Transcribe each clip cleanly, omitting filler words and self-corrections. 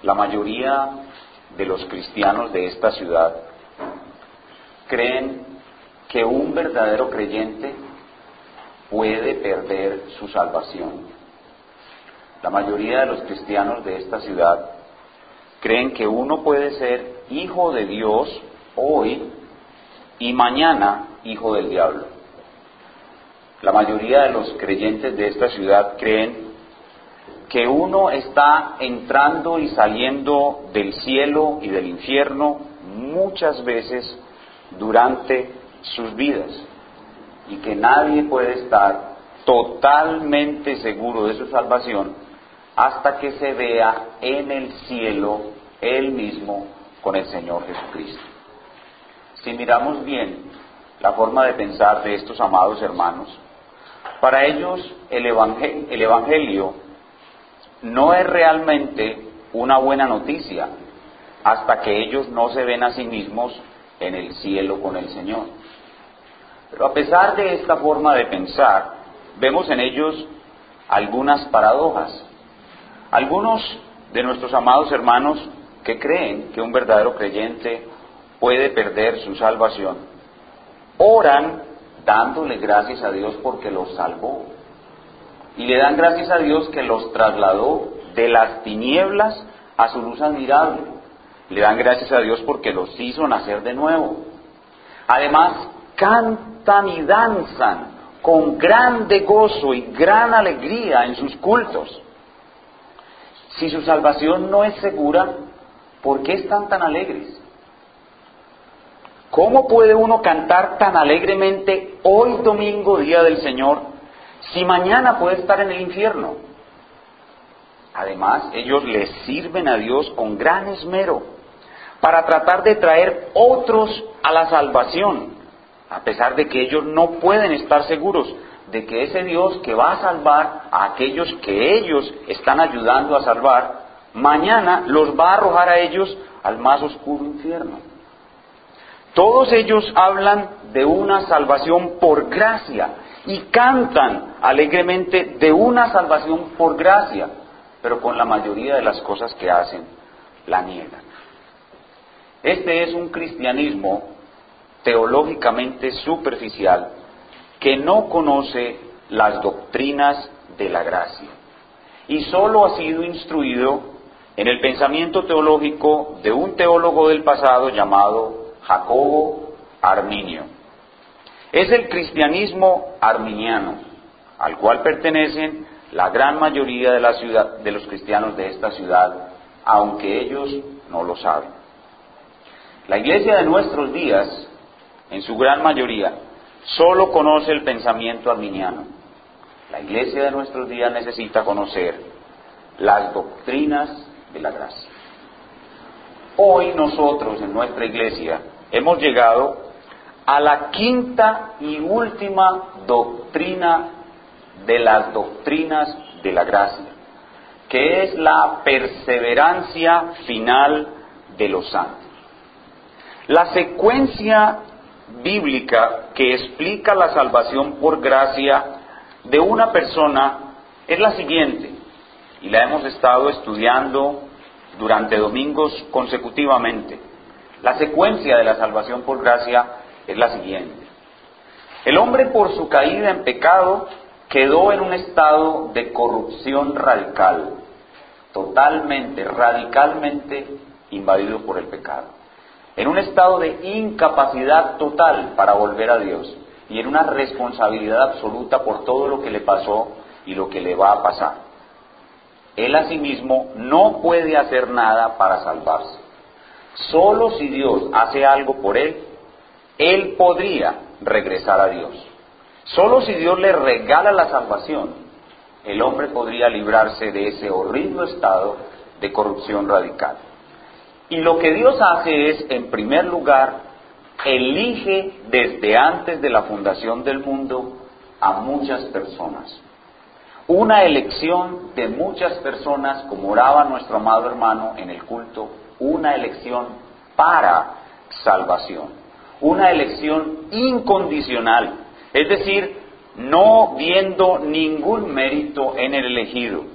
La mayoría de los cristianos de esta ciudad creen que un verdadero creyente puede perder su salvación. La mayoría de los cristianos de esta ciudad creen que uno puede ser hijo de Dios hoy y mañana hijo del diablo. La mayoría de los creyentes de esta ciudad creen que uno está entrando y saliendo del cielo y del infierno muchas veces durante sus vidas y que nadie puede estar totalmente seguro de su salvación hasta que se vea en el cielo él mismo con el Señor Jesucristo. Si miramos bien la forma de pensar de estos amados hermanos, para ellos el Evangelio no es realmente una buena noticia hasta que ellos no se ven a sí mismos en el cielo con el Señor. Pero a pesar de esta forma de pensar, vemos en ellos algunas paradojas. Algunos de nuestros amados hermanos que creen que un verdadero creyente puede perder su salvación, oran dándole gracias a Dios porque los salvó. Y le dan gracias a Dios que los trasladó de las tinieblas a su luz admirable. Le dan gracias a Dios porque los hizo nacer de nuevo. Además, cantan y danzan con grande gozo y gran alegría en sus cultos. Si su salvación no es segura, ¿por qué están tan alegres? ¿Cómo puede uno cantar tan alegremente hoy domingo, día del Señor, si mañana puede estar en el infierno? Además, ellos le sirven a Dios con gran esmero para tratar de traer otros a la salvación, a pesar de que ellos no pueden estar seguros de que ese Dios que va a salvar a aquellos que ellos están ayudando a salvar, mañana los va a arrojar a ellos al más oscuro infierno. Todos ellos hablan de una salvación por gracia y cantan alegremente de una salvación por gracia, pero con la mayoría de las cosas que hacen la niegan. Este es un cristianismo teológicamente superficial que no conoce las doctrinas de la gracia y solo ha sido instruido en el pensamiento teológico de un teólogo del pasado llamado Jacobo Arminio. Es el cristianismo arminiano, al cual pertenecen la gran mayoría de los cristianos de esta ciudad, aunque ellos no lo saben. La iglesia de nuestros días, en su gran mayoría, solo conoce el pensamiento arminiano. La iglesia de nuestros días necesita conocer las doctrinas de la gracia. Hoy nosotros en nuestra iglesia hemos llegado a la quinta y última doctrina de las doctrinas de la gracia, que es la perseverancia final de los santos. La secuencia bíblica que explica la salvación por gracia de una persona es la siguiente, y la hemos estado estudiando durante domingos consecutivamente. La secuencia de la salvación por gracia es la siguiente. El hombre, por su caída en pecado, quedó en un estado de corrupción radical, totalmente, radicalmente invadido por el pecado, en un estado de incapacidad total para volver a Dios y en una responsabilidad absoluta por todo lo que le pasó y lo que le va a pasar. Él asimismo no puede hacer nada para salvarse. Solo si Dios hace algo por él podría regresar a Dios. Solo si Dios le regala la salvación, el hombre podría librarse de ese horrible estado de corrupción radical. Y lo que Dios hace es, en primer lugar, elige desde antes de la fundación del mundo a muchas personas. Una elección de muchas personas, como oraba nuestro amado hermano en el culto, una elección para salvación, una elección incondicional, es decir, no viendo ningún mérito en el elegido,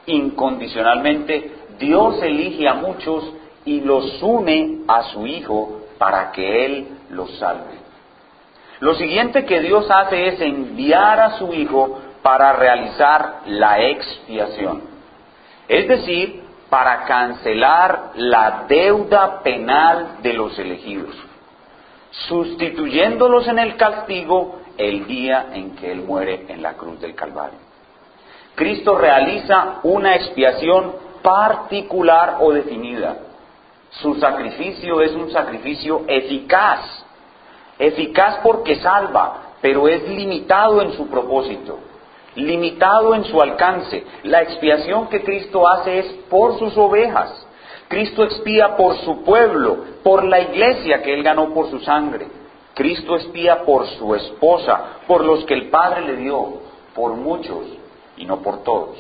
incondicionalmente, Dios elige a muchos y los une a su Hijo para que Él los salve. Lo siguiente que Dios hace es enviar a su Hijo para realizar la expiación, es decir, para cancelar la deuda penal de los elegidos, sustituyéndolos en el castigo el día en que Él muere en la cruz del Calvario. Cristo realiza una expiación particular o definida. Su sacrificio es un sacrificio eficaz porque salva, pero es limitado en su propósito, limitado en su alcance. La expiación que Cristo hace es por sus ovejas. Cristo expía por su pueblo, por la iglesia que Él ganó por su sangre. Cristo expía por su esposa, por los que el Padre le dio, por muchos y no por todos.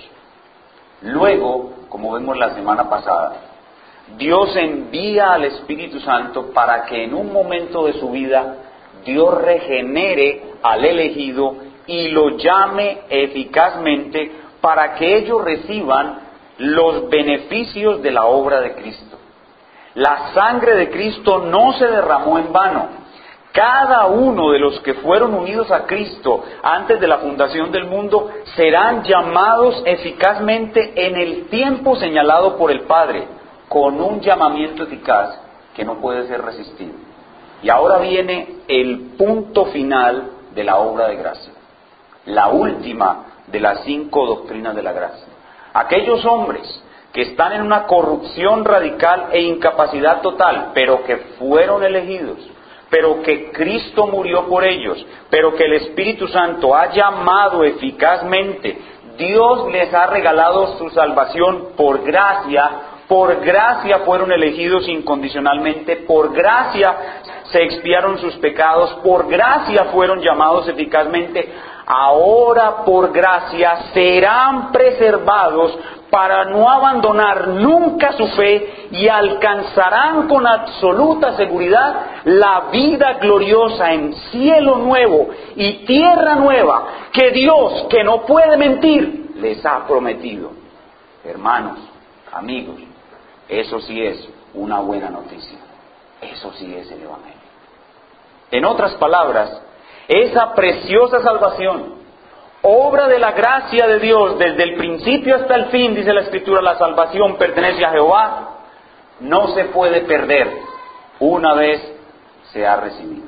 Luego, como vemos la semana pasada, Dios envía al Espíritu Santo para que en un momento de su vida Dios regenere al elegido y lo llame eficazmente para que ellos reciban los beneficios de la obra de Cristo. La sangre de Cristo no se derramó en vano. Cada uno de los que fueron unidos a Cristo antes de la fundación del mundo serán llamados eficazmente en el tiempo señalado por el Padre, con un llamamiento eficaz que no puede ser resistido. Y ahora viene el punto final de la obra de gracia, la última de las 5 doctrinas de la gracia. Aquellos hombres que están en una corrupción radical e incapacidad total, pero que fueron elegidos, pero que Cristo murió por ellos, pero que el Espíritu Santo ha llamado eficazmente, Dios les ha regalado su salvación por gracia fueron elegidos incondicionalmente, por gracia se expiaron sus pecados, por gracia fueron llamados eficazmente, ahora por gracia serán preservados para no abandonar nunca su fe y alcanzarán con absoluta seguridad la vida gloriosa en cielo nuevo y tierra nueva que Dios, que no puede mentir, les ha prometido. Hermanos, amigos, eso sí es una buena noticia. Eso sí es el Evangelio. En otras palabras, esa preciosa salvación, obra de la gracia de Dios desde el principio hasta el fin, dice la Escritura, la salvación pertenece a Jehová, no se puede perder una vez se ha recibido.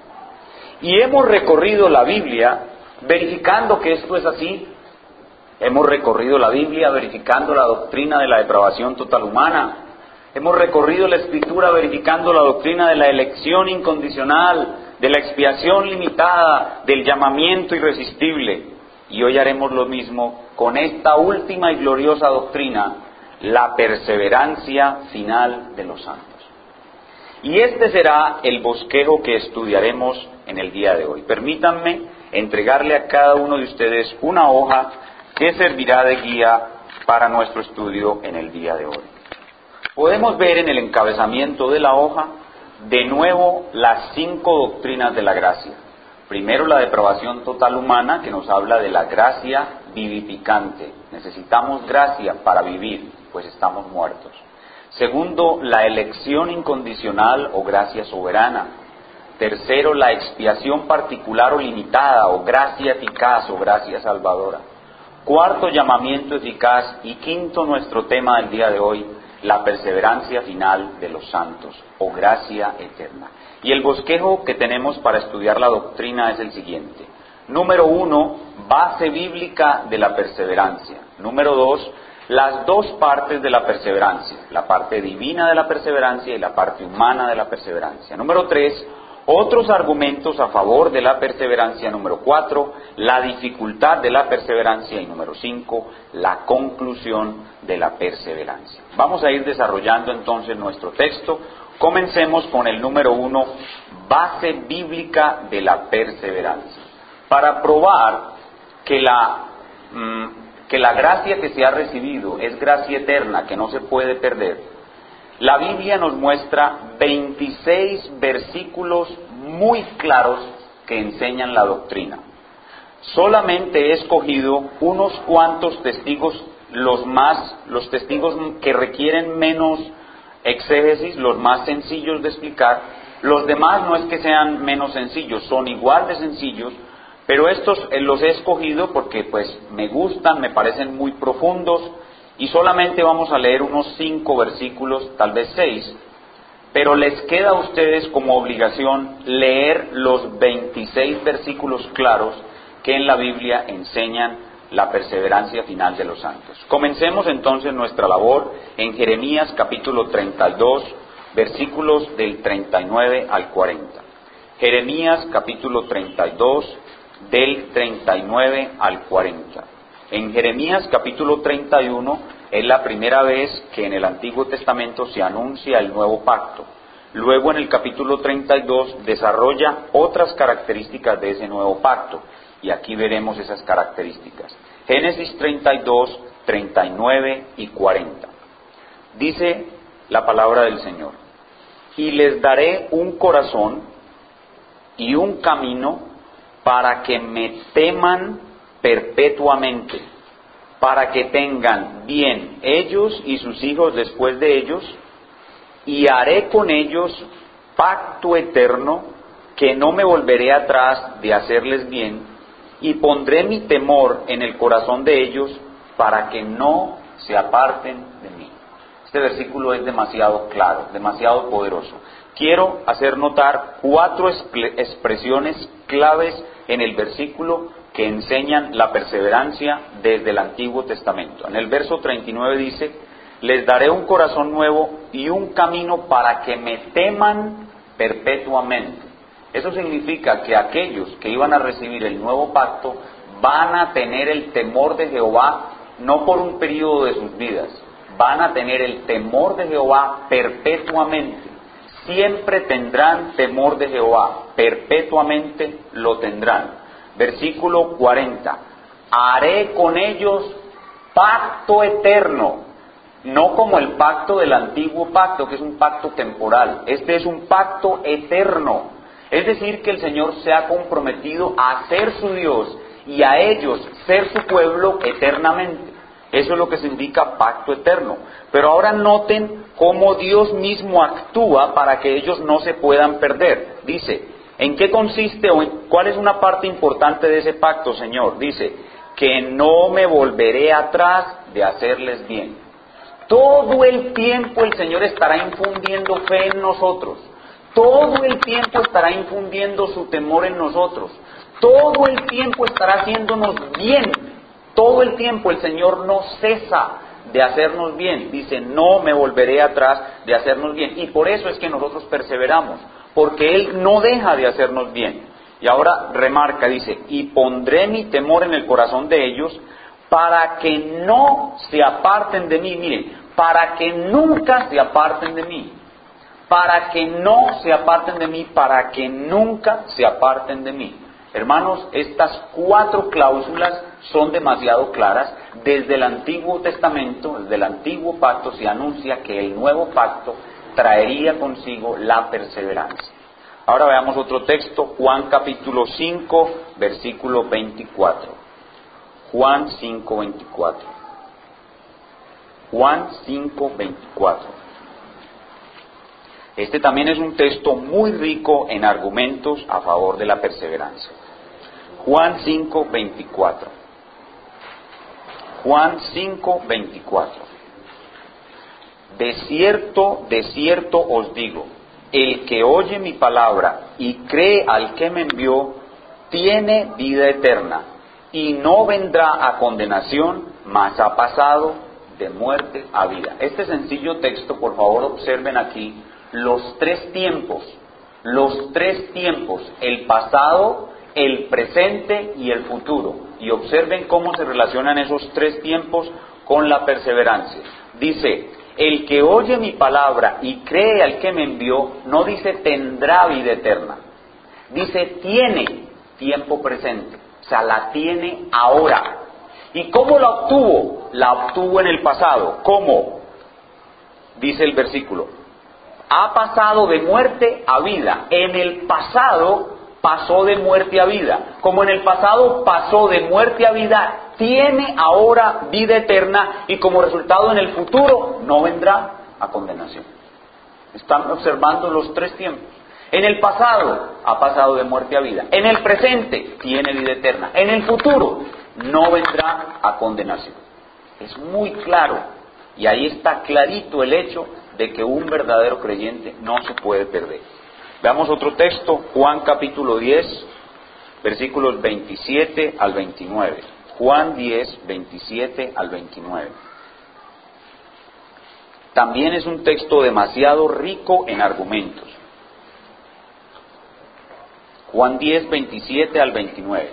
Y hemos recorrido la Biblia verificando que esto es así. Hemos recorrido la Biblia verificando la doctrina de la depravación total humana. Hemos recorrido la Escritura verificando la doctrina de la elección incondicional, de la expiación limitada, del llamamiento irresistible. Y hoy haremos lo mismo con esta última y gloriosa doctrina, la perseverancia final de los santos. Y este será el bosquejo que estudiaremos en el día de hoy. Permítanme entregarle a cada uno de ustedes una hoja que servirá de guía para nuestro estudio en el día de hoy. Podemos ver en el encabezamiento de la hoja de nuevo las 5 doctrinas de la gracia. Primero, la depravación total humana, que nos habla de la gracia vivificante. Necesitamos gracia para vivir, pues estamos muertos. Segundo, la elección incondicional o gracia soberana. Tercero, la expiación particular o limitada o gracia eficaz o gracia salvadora. Cuarto, llamamiento eficaz. Y quinto, nuestro tema del día de hoy, la perseverancia final de los santos o gracia eterna. Y el bosquejo que tenemos para estudiar la doctrina es el siguiente. Número 1, base bíblica de la perseverancia. Número 2, las dos partes de la perseverancia, la parte divina de la perseverancia y la parte humana de la perseverancia. Número 3, otros argumentos a favor de la perseverancia. Número 4, la dificultad de la perseverancia. Y número 5, la conclusión de la perseverancia. Vamos a ir desarrollando entonces nuestro texto. Comencemos con el número 1, base bíblica de la perseverancia. Para probar que la gracia que se ha recibido es gracia eterna, que no se puede perder, la Biblia nos muestra 26 versículos muy claros que enseñan la doctrina. Solamente he escogido unos cuantos testigos los testigos que requieren menos exégesis, los más sencillos de explicar. Los demás no es que sean menos sencillos, son igual de sencillos, pero estos los he escogido porque pues me gustan, me parecen muy profundos, y solamente vamos a leer unos 5 versículos, tal vez 6, pero les queda a ustedes como obligación leer los 26 versículos claros que en la Biblia enseñan la perseverancia final de los santos. Comencemos entonces nuestra labor en Jeremías capítulo 32, versículos del 39 al 40. Jeremías capítulo 32, del 39 al 40. En Jeremías capítulo 31 es la primera vez que en el Antiguo Testamento se anuncia el nuevo pacto. Luego en el capítulo 32 desarrolla otras características de ese nuevo pacto. Y aquí veremos esas características. Génesis 32, 39 y 40. Dice la palabra del Señor: y les daré un corazón y un camino para que me teman perpetuamente, para que tengan bien ellos y sus hijos después de ellos, y haré con ellos pacto eterno, que no me volveré atrás de hacerles bien, y pondré mi temor en el corazón de ellos, para que no se aparten de mí. Este versículo es demasiado claro, demasiado poderoso. Quiero hacer notar 4 expresiones claves en el versículo que enseñan la perseverancia desde el Antiguo Testamento. En el verso 39 dice: les daré un corazón nuevo y un camino para que me teman perpetuamente. Eso significa que aquellos que iban a recibir el nuevo pacto van a tener el temor de Jehová, no por un periodo de sus vidas, van a tener el temor de Jehová perpetuamente. Siempre tendrán temor de Jehová, perpetuamente lo tendrán. Versículo 40. Haré con ellos pacto eterno, no como el pacto del antiguo pacto, que es un pacto temporal. Este es un pacto eterno. Es decir, que el Señor se ha comprometido a ser su Dios y a ellos ser su pueblo eternamente. Eso es lo que significa pacto eterno. Pero ahora noten cómo Dios mismo actúa para que ellos no se puedan perder. Dice: ¿en qué consiste o cuál es una parte importante de ese pacto, Señor? Dice: que no me volveré atrás de hacerles bien. Todo el tiempo el Señor estará infundiendo fe en nosotros. Todo el tiempo estará infundiendo su temor en nosotros. Todo el tiempo estará haciéndonos bien. Todo el tiempo el Señor no cesa de hacernos bien. Dice: no me volveré atrás de hacernos bien. Y por eso es que nosotros perseveramos, porque Él no deja de hacernos bien. Y ahora remarca, dice: y pondré mi temor en el corazón de ellos, para que no se aparten de mí. Miren, para que nunca se aparten de mí. Para que no se aparten de mí, para que nunca se aparten de mí. Hermanos, estas 4 cláusulas son demasiado claras. Desde el Antiguo Testamento, desde el Antiguo Pacto, se anuncia que el nuevo pacto traería consigo la perseverancia. Ahora veamos otro texto, Juan capítulo 5, versículo 24. Juan 5, 24. Juan 5, 24. Este también es un texto muy rico en argumentos a favor de la perseverancia. Juan 5, 24. Juan 5, 24. De cierto os digo, el que oye mi palabra y cree al que me envió, tiene vida eterna, y no vendrá a condenación, mas ha pasado de muerte a vida. Este sencillo texto, por favor, observen aquí los 3 tiempos, el pasado, el presente y el futuro. Y observen cómo se relacionan esos 3 tiempos con la perseverancia. Dice: el que oye mi palabra y cree al que me envió, no dice tendrá vida eterna, dice tiene tiempo presente, o sea, la tiene ahora. ¿Y cómo la obtuvo? La obtuvo en el pasado. ¿Cómo? Dice el versículo: ha pasado de muerte a vida. En el pasado pasó de muerte a vida. Como en el pasado pasó de muerte a vida, tiene ahora vida eterna y como resultado en el futuro no vendrá a condenación. Están observando los tres tiempos. En el pasado ha pasado de muerte a vida. En el presente tiene vida eterna. En el futuro no vendrá a condenación. Es muy claro. Y ahí está clarito el hecho de que un verdadero creyente no se puede perder. Veamos otro texto, Juan capítulo 10, versículos 27 al 29. Juan 10, 27 al 29. También es un texto demasiado rico en argumentos. Juan 10, 27 al 29.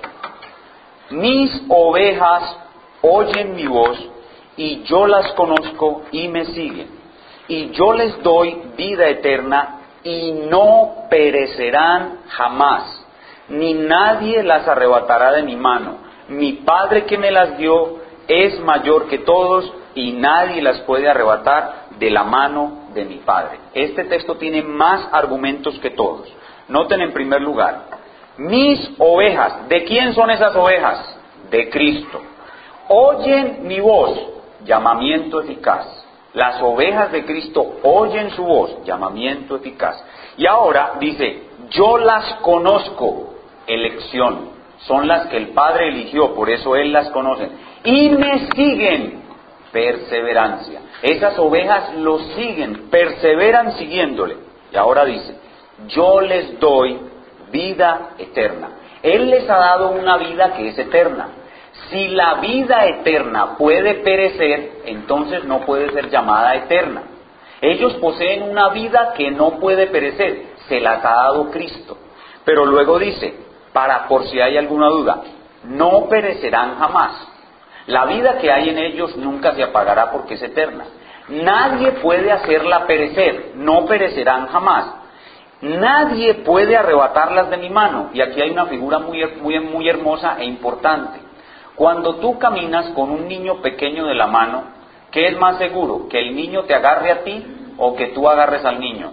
Mis ovejas oyen mi voz, y yo las conozco y me siguen. Y yo les doy vida eterna, y no perecerán jamás, ni nadie las arrebatará de mi mano. Mi Padre que me las dio es mayor que todos, y nadie las puede arrebatar de la mano de mi Padre. Este texto tiene más argumentos que todos. Noten en primer lugar, mis ovejas. ¿De quién son esas ovejas? De Cristo. Oyen mi voz, llamamiento eficaz. Las ovejas de Cristo oyen su voz, llamamiento eficaz. Y ahora dice, yo las conozco, elección. Son las que el Padre eligió, por eso Él las conoce. Y me siguen, perseverancia. Esas ovejas lo siguen, perseveran siguiéndole. Y ahora dice, yo les doy vida eterna. Él les ha dado una vida que es eterna. Si la vida eterna puede perecer, entonces no puede ser llamada eterna. Ellos poseen una vida que no puede perecer, se las ha dado Cristo. Pero luego dice, por si hay alguna duda, no perecerán jamás. La vida que hay en ellos nunca se apagará porque es eterna. Nadie puede hacerla perecer, no perecerán jamás. Nadie puede arrebatarlas de mi mano. Y aquí hay una figura muy hermosa e importante. Cuando tú caminas con un niño pequeño de la mano, ¿qué es más seguro? ¿Que el niño te agarre a ti o que tú agarres al niño?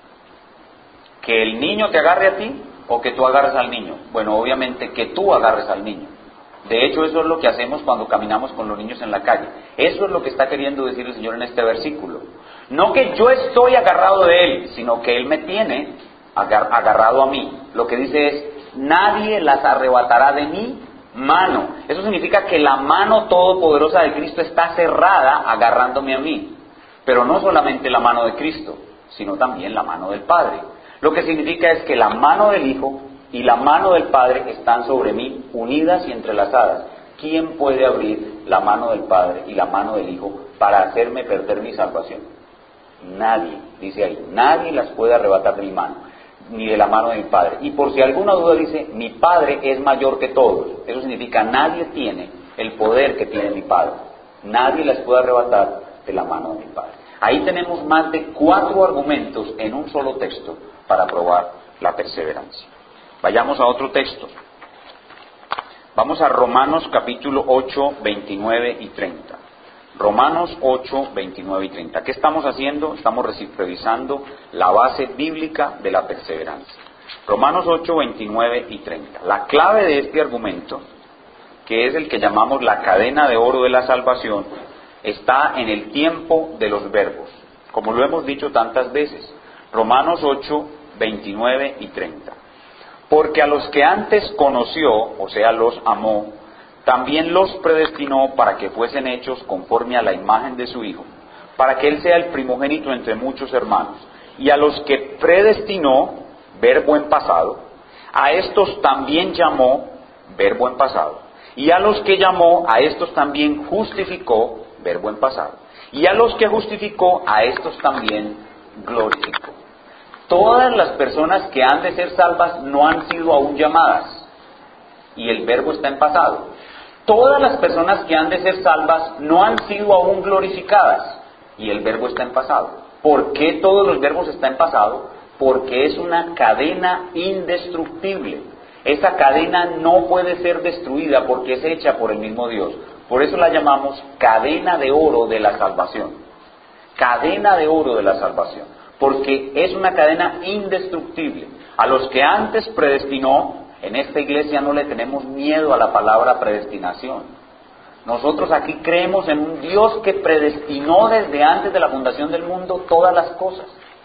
¿Que el niño te agarre a ti o que tú agarres al niño? Bueno, obviamente que tú agarres al niño. De hecho, eso es lo que hacemos cuando caminamos con los niños en la calle. Eso es lo que está queriendo decir el Señor en este versículo. No que yo estoy agarrado de Él, sino que Él me tiene agarrado a mí. Lo que dice es, nadie las arrebatará de mi mano. Eso significa que la mano todopoderosa de Cristo está cerrada agarrándome a mí. Pero no solamente la mano de Cristo, sino también la mano del Padre. Lo que significa es que la mano del Hijo y la mano del Padre están sobre mí, unidas y entrelazadas. ¿Quién puede abrir la mano del Padre y la mano del Hijo para hacerme perder mi salvación? Nadie, dice ahí, nadie las puede arrebatar de mi mano, ni de la mano de mi Padre. Y por si alguna duda dice, mi Padre es mayor que todos. Eso significa, nadie tiene el poder que tiene mi Padre. Nadie las puede arrebatar de la mano de mi Padre. Ahí tenemos más de 4 argumentos en un solo texto para probar la perseverancia. Vayamos a otro texto. Vamos a Romanos capítulo 8, 29 y 30. Romanos 8, 29 y 30. ¿Qué estamos haciendo? Estamos revisando la base bíblica de la perseverancia. Romanos 8, 29 y 30. La clave de este argumento, que es el que llamamos la cadena de oro de la salvación, está en el tiempo de los verbos, como lo hemos dicho tantas veces. Romanos 8, 29 y 30. Porque a los que antes conoció, o sea, los amó, también los predestinó para que fuesen hechos conforme a la imagen de su Hijo, para que Él sea el primogénito entre muchos hermanos. Y a los que predestinó, verbo en pasado, a estos también llamó, verbo en pasado. Y a los que llamó, a estos también justificó, verbo en pasado. Y a los que justificó, a estos también glorificó. Todas las personas que han de ser salvas no han sido aún llamadas, y el verbo está en pasado. Todas las personas que han de ser salvas no han sido aún glorificadas, y el verbo está en pasado. ¿Por qué todos los verbos están en pasado? Porque es una cadena indestructible. Esa cadena no puede ser destruida porque es hecha por el mismo Dios. Por eso la llamamos cadena de oro de la salvación. Cadena de oro de la salvación. Porque es una cadena indestructible. A los que antes predestinó, en esta iglesia no le tenemos miedo a la palabra predestinación. Nosotros aquí creemos en un Dios que predestinó desde antes de la fundación del mundo todas las cosas.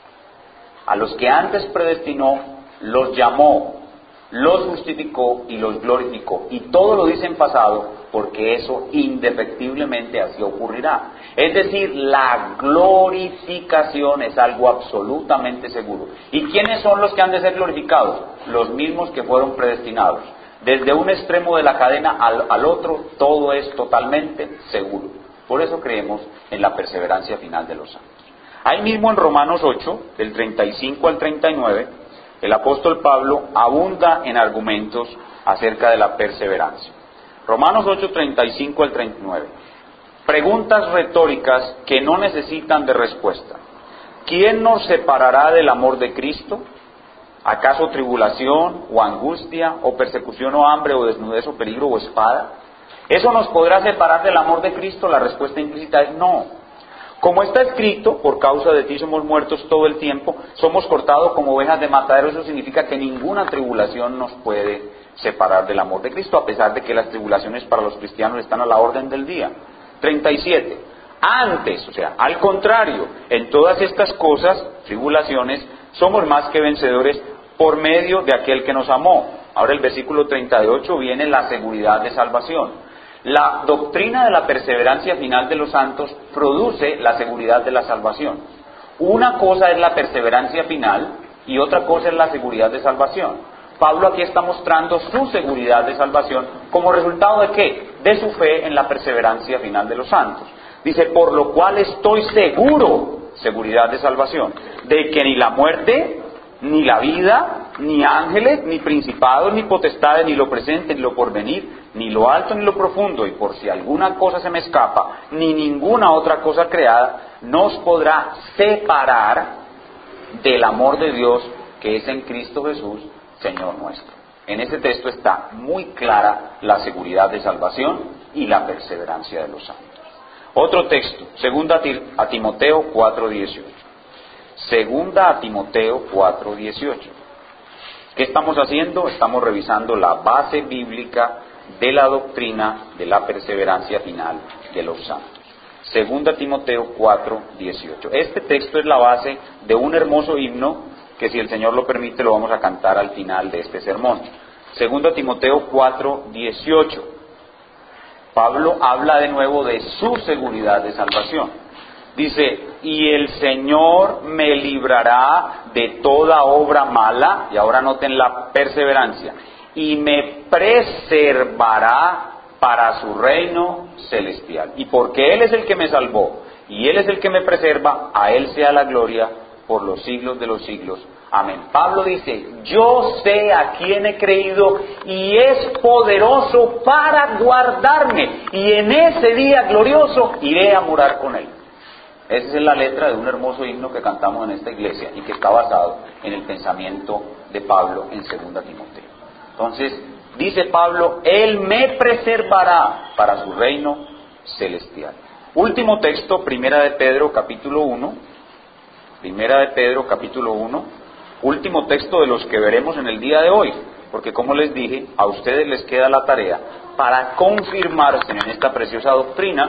A los que antes predestinó, los llamó, los justificó y los glorificó. Y todo lo dice en pasado porque eso indefectiblemente así ocurrirá. Es decir, la glorificación es algo absolutamente seguro. ¿Y quiénes son los que han de ser glorificados? Los mismos que fueron predestinados. Desde un extremo de la cadena al otro, todo es totalmente seguro. Por eso creemos en la perseverancia final de los santos. Ahí mismo en Romanos 8, del 35 al 39, el apóstol Pablo abunda en argumentos acerca de la perseverancia. Romanos 8, 35 al 39. Preguntas retóricas que no necesitan de respuesta. ¿Quién nos separará del amor de Cristo? ¿Acaso tribulación, o angustia, o persecución, o hambre, o desnudez, o peligro, o espada? ¿Eso nos podrá separar del amor de Cristo? La respuesta implícita es no. Como está escrito, por causa de ti somos muertos todo el tiempo, somos cortados como ovejas de matadero. Eso significa que ninguna tribulación nos puede separar del amor de Cristo, a pesar de que las tribulaciones para los cristianos están a la orden del día. 37. Antes, o sea, al contrario, en todas estas cosas, tribulaciones, somos más que vencedores por medio de aquel que nos amó. Ahora el versículo 38 viene la seguridad de salvación. La doctrina de la perseverancia final de los santos produce la seguridad de la salvación. Una cosa es la perseverancia final y otra cosa es la seguridad de salvación. Pablo aquí está mostrando su seguridad de salvación como resultado de ¿qué? De su fe en la perseverancia final de los santos. Dice, por lo cual estoy seguro, seguridad de salvación, de que ni la muerte, ni la vida, ni ángeles, ni principados, ni potestades, ni lo presente, ni lo porvenir, ni lo alto, ni lo profundo, y por si alguna cosa se me escapa, ni ninguna otra cosa creada, nos podrá separar del amor de Dios que es en Cristo Jesús, Señor nuestro. En ese texto está muy clara la seguridad de salvación y la perseverancia de los santos. Otro texto, segunda a Timoteo 4:18. Segunda a Timoteo 4:18. ¿Qué estamos haciendo? Estamos revisando la base bíblica de la doctrina de la perseverancia final de los santos. Segunda a Timoteo 4:18. Este texto es la base de un hermoso himno que, si el Señor lo permite, lo vamos a cantar al final de este sermón. Segunda a Timoteo 4:18. Pablo habla de nuevo de su seguridad de salvación. Dice, y el Señor me librará de toda obra mala, y ahora noten la perseverancia, y me preservará para su reino celestial. Y porque Él es el que me salvó, y Él es el que me preserva, a Él sea la gloria por los siglos de los siglos. Amén. Pablo dice, yo sé a quién he creído y es poderoso para guardarme, y en ese día glorioso iré a morar con Él. Esa es la letra de un hermoso himno que cantamos en esta iglesia y que está basado en el pensamiento de Pablo en 2 Timoteo. Entonces, dice Pablo, Él me preservará para su reino celestial. Último texto, Primera de Pedro, capítulo 1. Primera de Pedro, capítulo 1. Último texto de los que veremos en el día de hoy, porque como les dije, a ustedes les queda la tarea para confirmarse en esta preciosa doctrina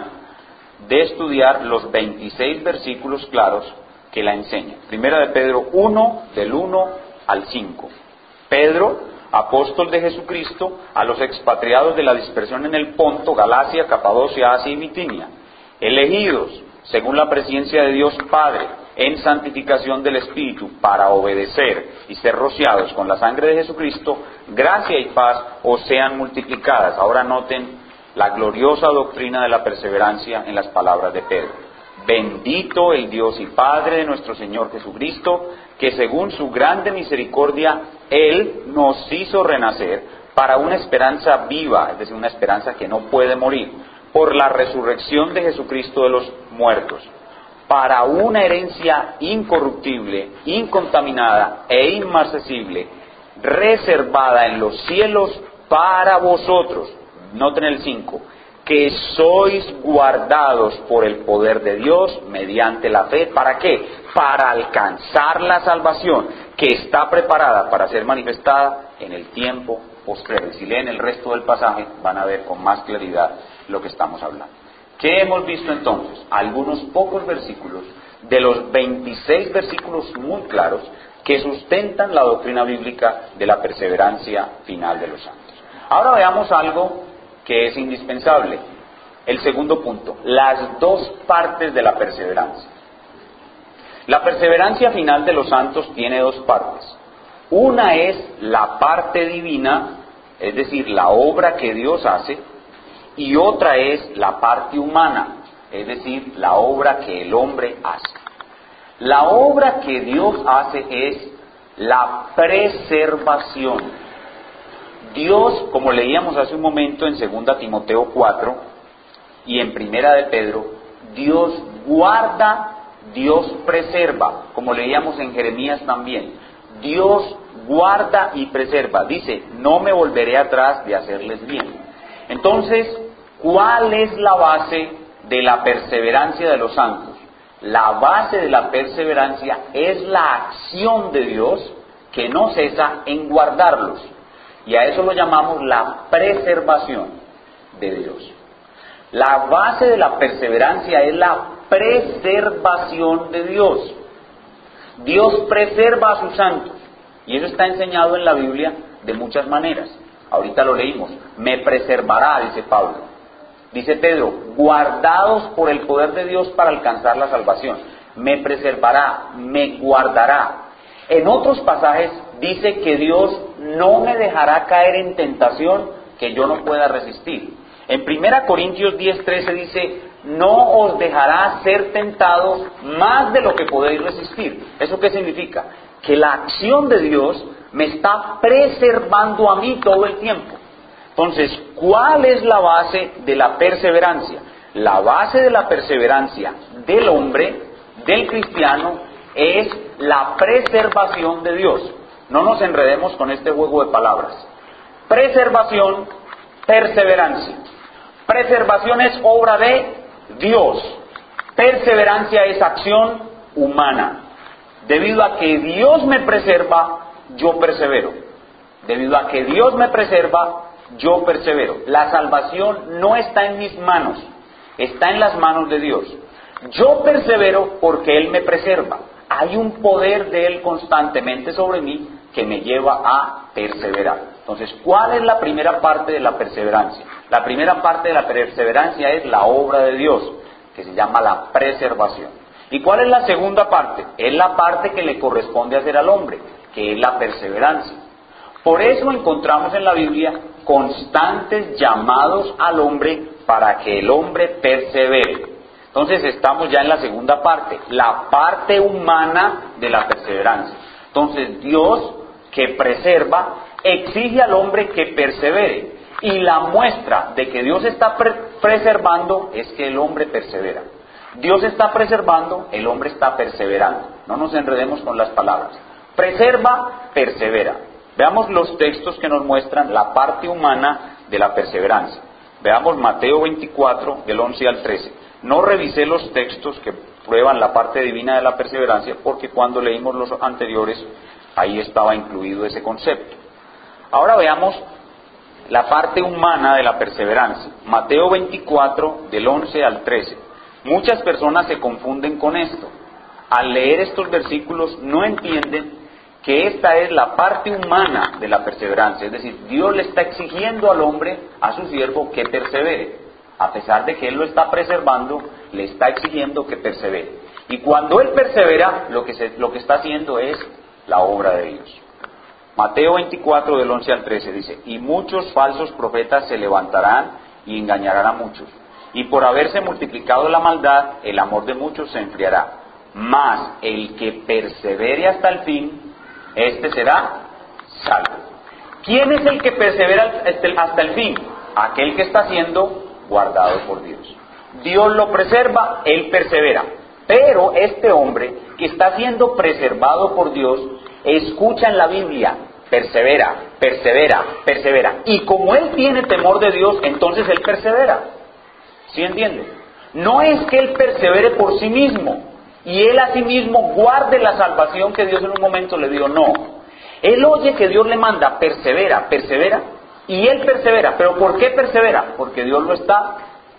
de estudiar los 26 versículos claros que la enseñan. Primera de Pedro 1, del 1 al 5. Pedro, apóstol de Jesucristo, a los expatriados de la dispersión en el Ponto, Galacia, Capadocia, Asia y Bitinia, elegidos según la presencia de Dios Padre, en santificación del Espíritu, para obedecer y ser rociados con la sangre de Jesucristo, gracia y paz os sean multiplicadas. Ahora noten la gloriosa doctrina de la perseverancia en las palabras de Pedro. Bendito el Dios y Padre de nuestro Señor Jesucristo, que según su grande misericordia, Él nos hizo renacer para una esperanza viva, es decir, una esperanza que no puede morir, por la resurrección de Jesucristo de los muertos, para una herencia incorruptible, incontaminada e inmarcesible, reservada en los cielos para vosotros. Noten el 5, que sois guardados por el poder de Dios mediante la fe. ¿Para qué? Para alcanzar la salvación que está preparada para ser manifestada en el tiempo postrero. Y si leen el resto del pasaje van a ver con más claridad lo que estamos hablando. ¿Qué hemos visto entonces? Algunos pocos versículos de los 26 versículos muy claros que sustentan la doctrina bíblica de la perseverancia final de los santos. Ahora veamos algo que es indispensable. El segundo punto, las dos partes de la perseverancia. La perseverancia final de los santos tiene dos partes. Una es la parte divina, es decir, la obra que Dios hace, y otra es la parte humana, es decir, la obra que el hombre hace. La obra que Dios hace es la preservación. Dios, como leíamos hace un momento en 2 Timoteo 4 y en 1 de Pedro, Dios guarda, Dios preserva, como leíamos en Jeremías también. Dios guarda y preserva. Dice, no me volveré atrás de hacerles bien. Entonces, ¿cuál es la base de la perseverancia de los santos? La base de la perseverancia es la acción de Dios que no cesa en guardarlos. Y a eso lo llamamos la preservación de Dios. La base de la perseverancia es la preservación de Dios. Dios preserva a sus santos. Y eso está enseñado en la Biblia de muchas maneras. Ahorita lo leímos. Me preservará, dice Pablo. Dice Pedro, guardados por el poder de Dios para alcanzar la salvación. Me preservará, me guardará. En otros pasajes dice que Dios no me dejará caer en tentación que yo no pueda resistir. En 1 Corintios 10:13 dice, no os dejará ser tentados más de lo que podéis resistir. ¿Eso qué significa? Que la acción de Dios me está preservando a mí todo el tiempo. Entonces, ¿cuál es la base de la perseverancia? La base de la perseverancia del hombre, del cristiano, es la preservación de Dios. No nos enredemos con este juego de palabras. Preservación, perseverancia. Preservación es obra de Dios. Perseverancia es acción humana. Debido a que Dios me preserva, yo persevero. Debido a que Dios me preserva, yo persevero. La salvación no está en mis manos, está en las manos de Dios. Yo persevero porque Él me preserva. Hay un poder de Él constantemente sobre mí que me lleva a perseverar. Entonces, ¿cuál es la primera parte de la perseverancia? La primera parte de la perseverancia es la obra de Dios, que se llama la preservación. ¿Y cuál es la segunda parte? Es la parte que le corresponde hacer al hombre, que es la perseverancia. Por eso encontramos en la Biblia constantes llamados al hombre para que el hombre persevere. Entonces estamos ya en la segunda parte, la parte humana de la perseverancia. Entonces Dios, que preserva, exige al hombre que persevere. Y la muestra de que Dios está preservando es que el hombre persevera. Dios está preservando, el hombre está perseverando. No nos enredemos con las palabras. Preserva, persevera. Veamos los textos que nos muestran la parte humana de la perseverancia. Veamos Mateo 24, del 11 al 13. No revisé los textos que prueban la parte divina de la perseverancia, porque cuando leímos los anteriores, ahí estaba incluido ese concepto. Ahora veamos la parte humana de la perseverancia. Mateo 24, del 11 al 13. Muchas personas se confunden con esto. Al leer estos versículos no entienden que esta es la parte humana de la perseverancia. Es decir, Dios le está exigiendo al hombre, a su siervo, que persevere. A pesar de que Él lo está preservando, le está exigiendo que persevere. Y cuando Él persevera, lo que está haciendo es la obra de Dios. Mateo 24, del 11 al 13 dice, y muchos falsos profetas se levantarán y engañarán a muchos. Y por haberse multiplicado la maldad, el amor de muchos se enfriará. Mas el que persevere hasta el fin, este será salvo. ¿Quién es el que persevera hasta el fin? Aquel que está siendo guardado por Dios. Dios lo preserva, él persevera. Pero este hombre que está siendo preservado por Dios, escucha en la Biblia, persevera, persevera, persevera. Y como él tiene temor de Dios, entonces él persevera. ¿Sí entiende? No es que él persevere por sí mismo y él a sí mismo guarde la salvación que Dios en un momento le dio. No. Él oye que Dios le manda, persevera, persevera, y él persevera. ¿Pero por qué persevera? Porque Dios lo está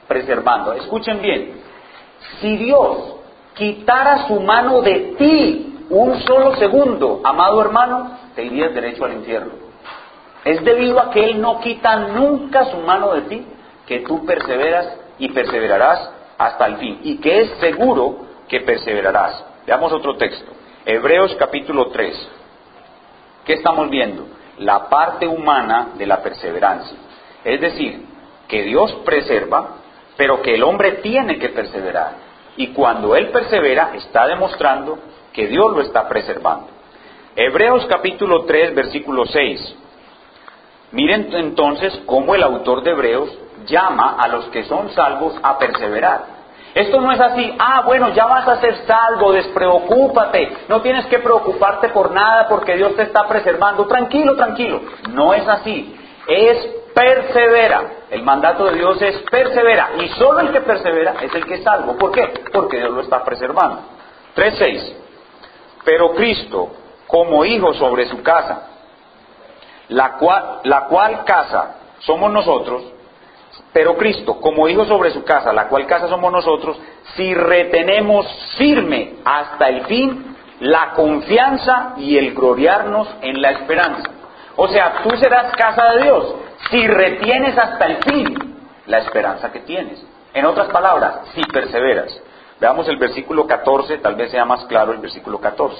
preservando. Escuchen bien, si Dios quitara su mano de ti un solo segundo, amado hermano, te irías derecho al infierno. Es debido a que Él no quita nunca su mano de ti, que tú perseveras y perseverarás hasta el fin, y que es seguro que perseverarás. Veamos otro texto, Hebreos capítulo 3. ¿Qué estamos viendo? La parte humana de la perseverancia. Es decir, que Dios preserva, pero que el hombre tiene que perseverar. Y cuando él persevera, está demostrando que Dios lo está preservando. Hebreos capítulo 3, versículo 6. Miren entonces cómo el autor de Hebreos llama a los que son salvos a perseverar. Esto no es así, bueno, ya vas a ser salvo, despreocúpate, no tienes que preocuparte por nada porque Dios te está preservando, tranquilo, tranquilo. No es así, es persevera. El mandato de Dios es persevera, y solo el que persevera es el que es salvo. ¿Por qué? Porque Dios lo está preservando. 3:6. Pero Cristo, como hijo sobre su casa, la cual casa somos nosotros, pero Cristo, como hijo sobre su casa, la cual casa somos nosotros, si retenemos firme hasta el fin la confianza y el gloriarnos en la esperanza. O sea, tú serás casa de Dios si retienes hasta el fin la esperanza que tienes. En otras palabras, si perseveras. Veamos el versículo 14, tal vez sea más claro el versículo 14.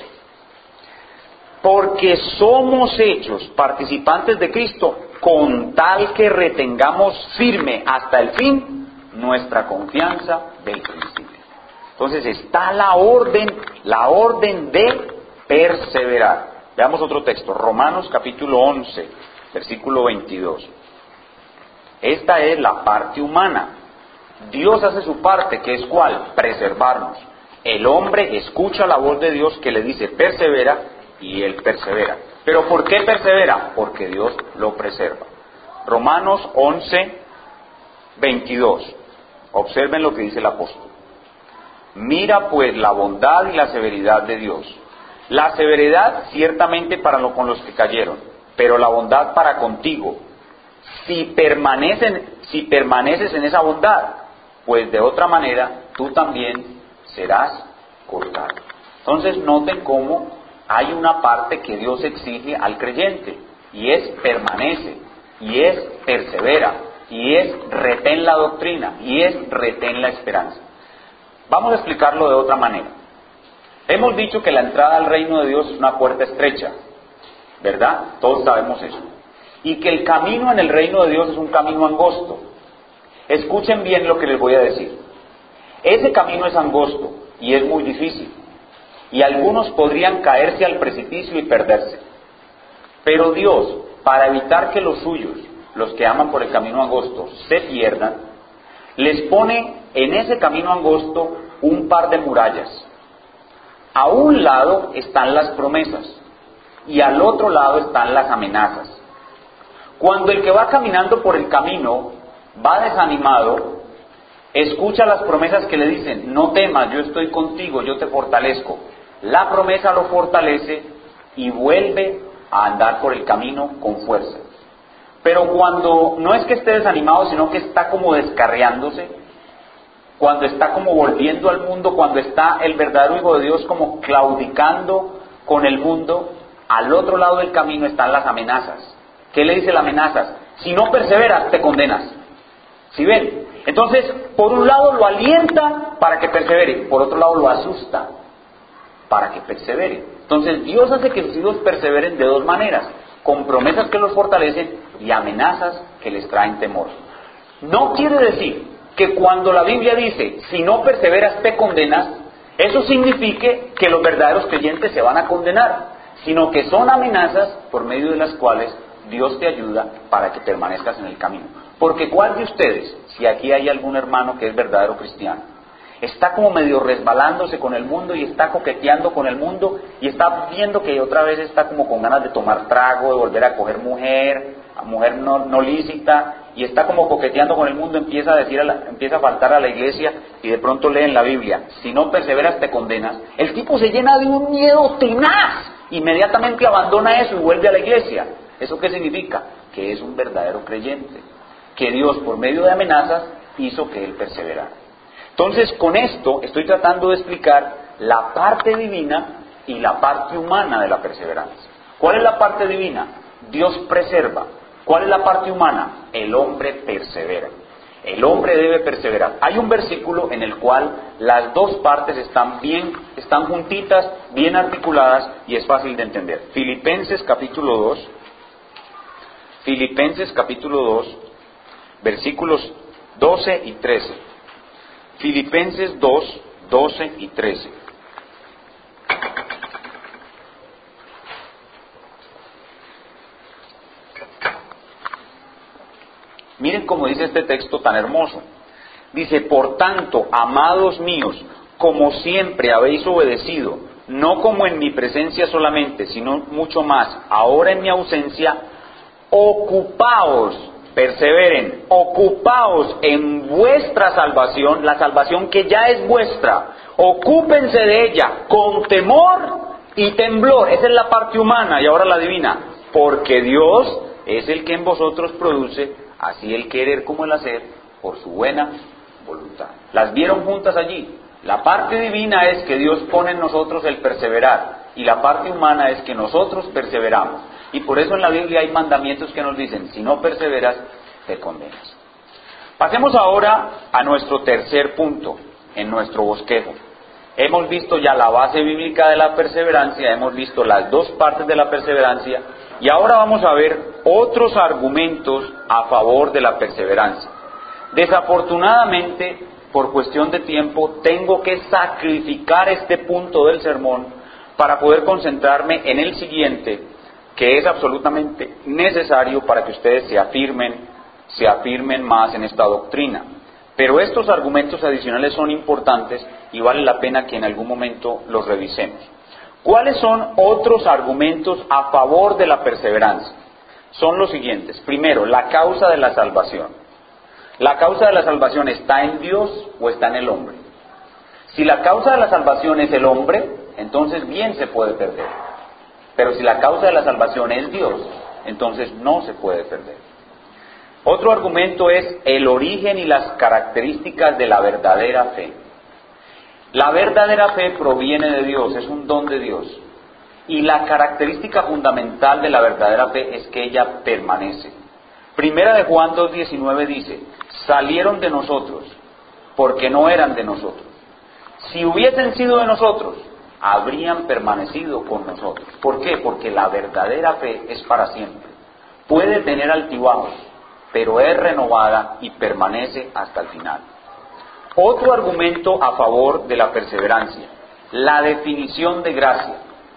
Porque somos hechos participantes de Cristo con tal que retengamos firme hasta el fin nuestra confianza del principio. Entonces está la orden de perseverar. Veamos otro texto, Romanos capítulo 11, versículo 22. Esta es la parte humana. Dios hace su parte, que es ¿cuál? Preservarnos. El hombre escucha la voz de Dios que le dice persevera, y él persevera. ¿Pero por qué persevera? Porque Dios lo preserva. Romanos 11, 22. Observen lo que dice el apóstol. Mira pues la bondad y la severidad de Dios. La severidad ciertamente con los que cayeron, pero la bondad para contigo, si permaneces en esa bondad, pues de otra manera tú también serás cortado. Entonces noten cómo hay una parte que Dios exige al creyente, y es permanece, y es persevera, y es retén la doctrina, y es retén la esperanza. Vamos a explicarlo de otra manera. Hemos dicho que la entrada al reino de Dios es una puerta estrecha, ¿verdad? Todos sabemos eso. Y que el camino en el reino de Dios es un camino angosto. Escuchen bien lo que les voy a decir. Ese camino es angosto y es muy difícil. Y algunos podrían caerse al precipicio y perderse. Pero Dios, para evitar que los suyos, los que aman por el camino angosto, se pierdan, les pone en ese camino angosto un par de murallas. A un lado están las promesas y al otro lado están las amenazas. Cuando el que va caminando por el camino va desanimado, escucha las promesas que le dicen, no temas, yo estoy contigo, yo te fortalezco. La promesa lo fortalece y vuelve a andar por el camino con fuerza. Pero cuando no es que esté desanimado, sino que está como descarriándose, cuando está como volviendo al mundo, cuando está el verdadero Hijo de Dios como claudicando con el mundo, al otro lado del camino están las amenazas. ¿Qué le dice las amenazas? Si no perseveras, te condenas. ¿Sí ven? Entonces, por un lado lo alienta para que persevere, por otro lado lo asusta para que persevere. Entonces Dios hace que sus hijos perseveren de dos maneras, con promesas que los fortalecen y amenazas que les traen temor. No quiere decir que cuando la Biblia dice, si no perseveras te condenas, eso signifique que los verdaderos creyentes se van a condenar, sino que son amenazas por medio de las cuales Dios te ayuda para que permanezcas en el camino. Porque ¿cuál de ustedes, si aquí hay algún hermano que es verdadero cristiano, está como medio resbalándose con el mundo y está coqueteando con el mundo y está viendo que otra vez está como con ganas de tomar trago, de volver a coger mujer no lícita, y está como coqueteando con el mundo, empieza a faltar a la iglesia y de pronto lee en la Biblia, si no perseveras te condenas? El tipo se llena de un miedo tenaz, inmediatamente abandona eso y vuelve a la iglesia. ¿Eso qué significa? Que es un verdadero creyente, que Dios por medio de amenazas hizo que él perseverara. Entonces, con esto estoy tratando de explicar la parte divina y la parte humana de la perseverancia. ¿Cuál es la parte divina? Dios preserva. ¿Cuál es la parte humana? El hombre persevera. El hombre debe perseverar. Hay un versículo en el cual las dos partes están juntitas, bien articuladas y es fácil de entender. Filipenses capítulo 2, versículos 12 y 13. Filipenses 2, 12 y 13. Miren cómo dice este texto tan hermoso. Dice, por tanto, amados míos, como siempre habéis obedecido, no como en mi presencia solamente, sino mucho más, ahora en mi ausencia, ocupaos, perseveren, ocupaos en vuestra salvación, la salvación que ya es vuestra, ocúpense de ella con temor y temblor. Esa es la parte humana y ahora la divina, porque Dios es el que en vosotros produce así el querer como el hacer por su buena voluntad. ¿Las vieron juntas allí? La parte divina es que Dios pone en nosotros el perseverar y la parte humana es que nosotros perseveramos. Y por eso en la Biblia hay mandamientos que nos dicen, si no perseveras, te condenas. Pasemos ahora a nuestro tercer punto en nuestro bosquejo. Hemos visto ya la base bíblica de la perseverancia, hemos visto las dos partes de la perseverancia y ahora vamos a ver otros argumentos a favor de la perseverancia. Desafortunadamente, por cuestión de tiempo, tengo que sacrificar este punto del sermón para poder concentrarme en el siguiente, que es absolutamente necesario para que ustedes se afirmen más en esta doctrina. Pero estos argumentos adicionales son importantes y vale la pena que en algún momento los revisemos. ¿Cuáles son otros argumentos a favor de la perseverancia? Son los siguientes. Primero, la causa de la salvación. ¿La causa de la salvación está en Dios o está en el hombre? Si la causa de la salvación es el hombre, entonces bien se puede perder. Pero si la causa de la salvación es Dios, entonces no se puede perder. Otro argumento es el origen y las características de la verdadera fe. La verdadera fe proviene de Dios, es un don de Dios. Y la característica fundamental de la verdadera fe es que ella permanece. Primera de Juan 2:19 dice, salieron de nosotros porque no eran de nosotros. Si hubiesen sido de nosotros, habrían permanecido con nosotros. ¿Por qué? Porque la verdadera fe es para siempre. Puede tener altibajos, pero es renovada y permanece hasta el final. Otro argumento a favor de la perseverancia, la definición de gracia.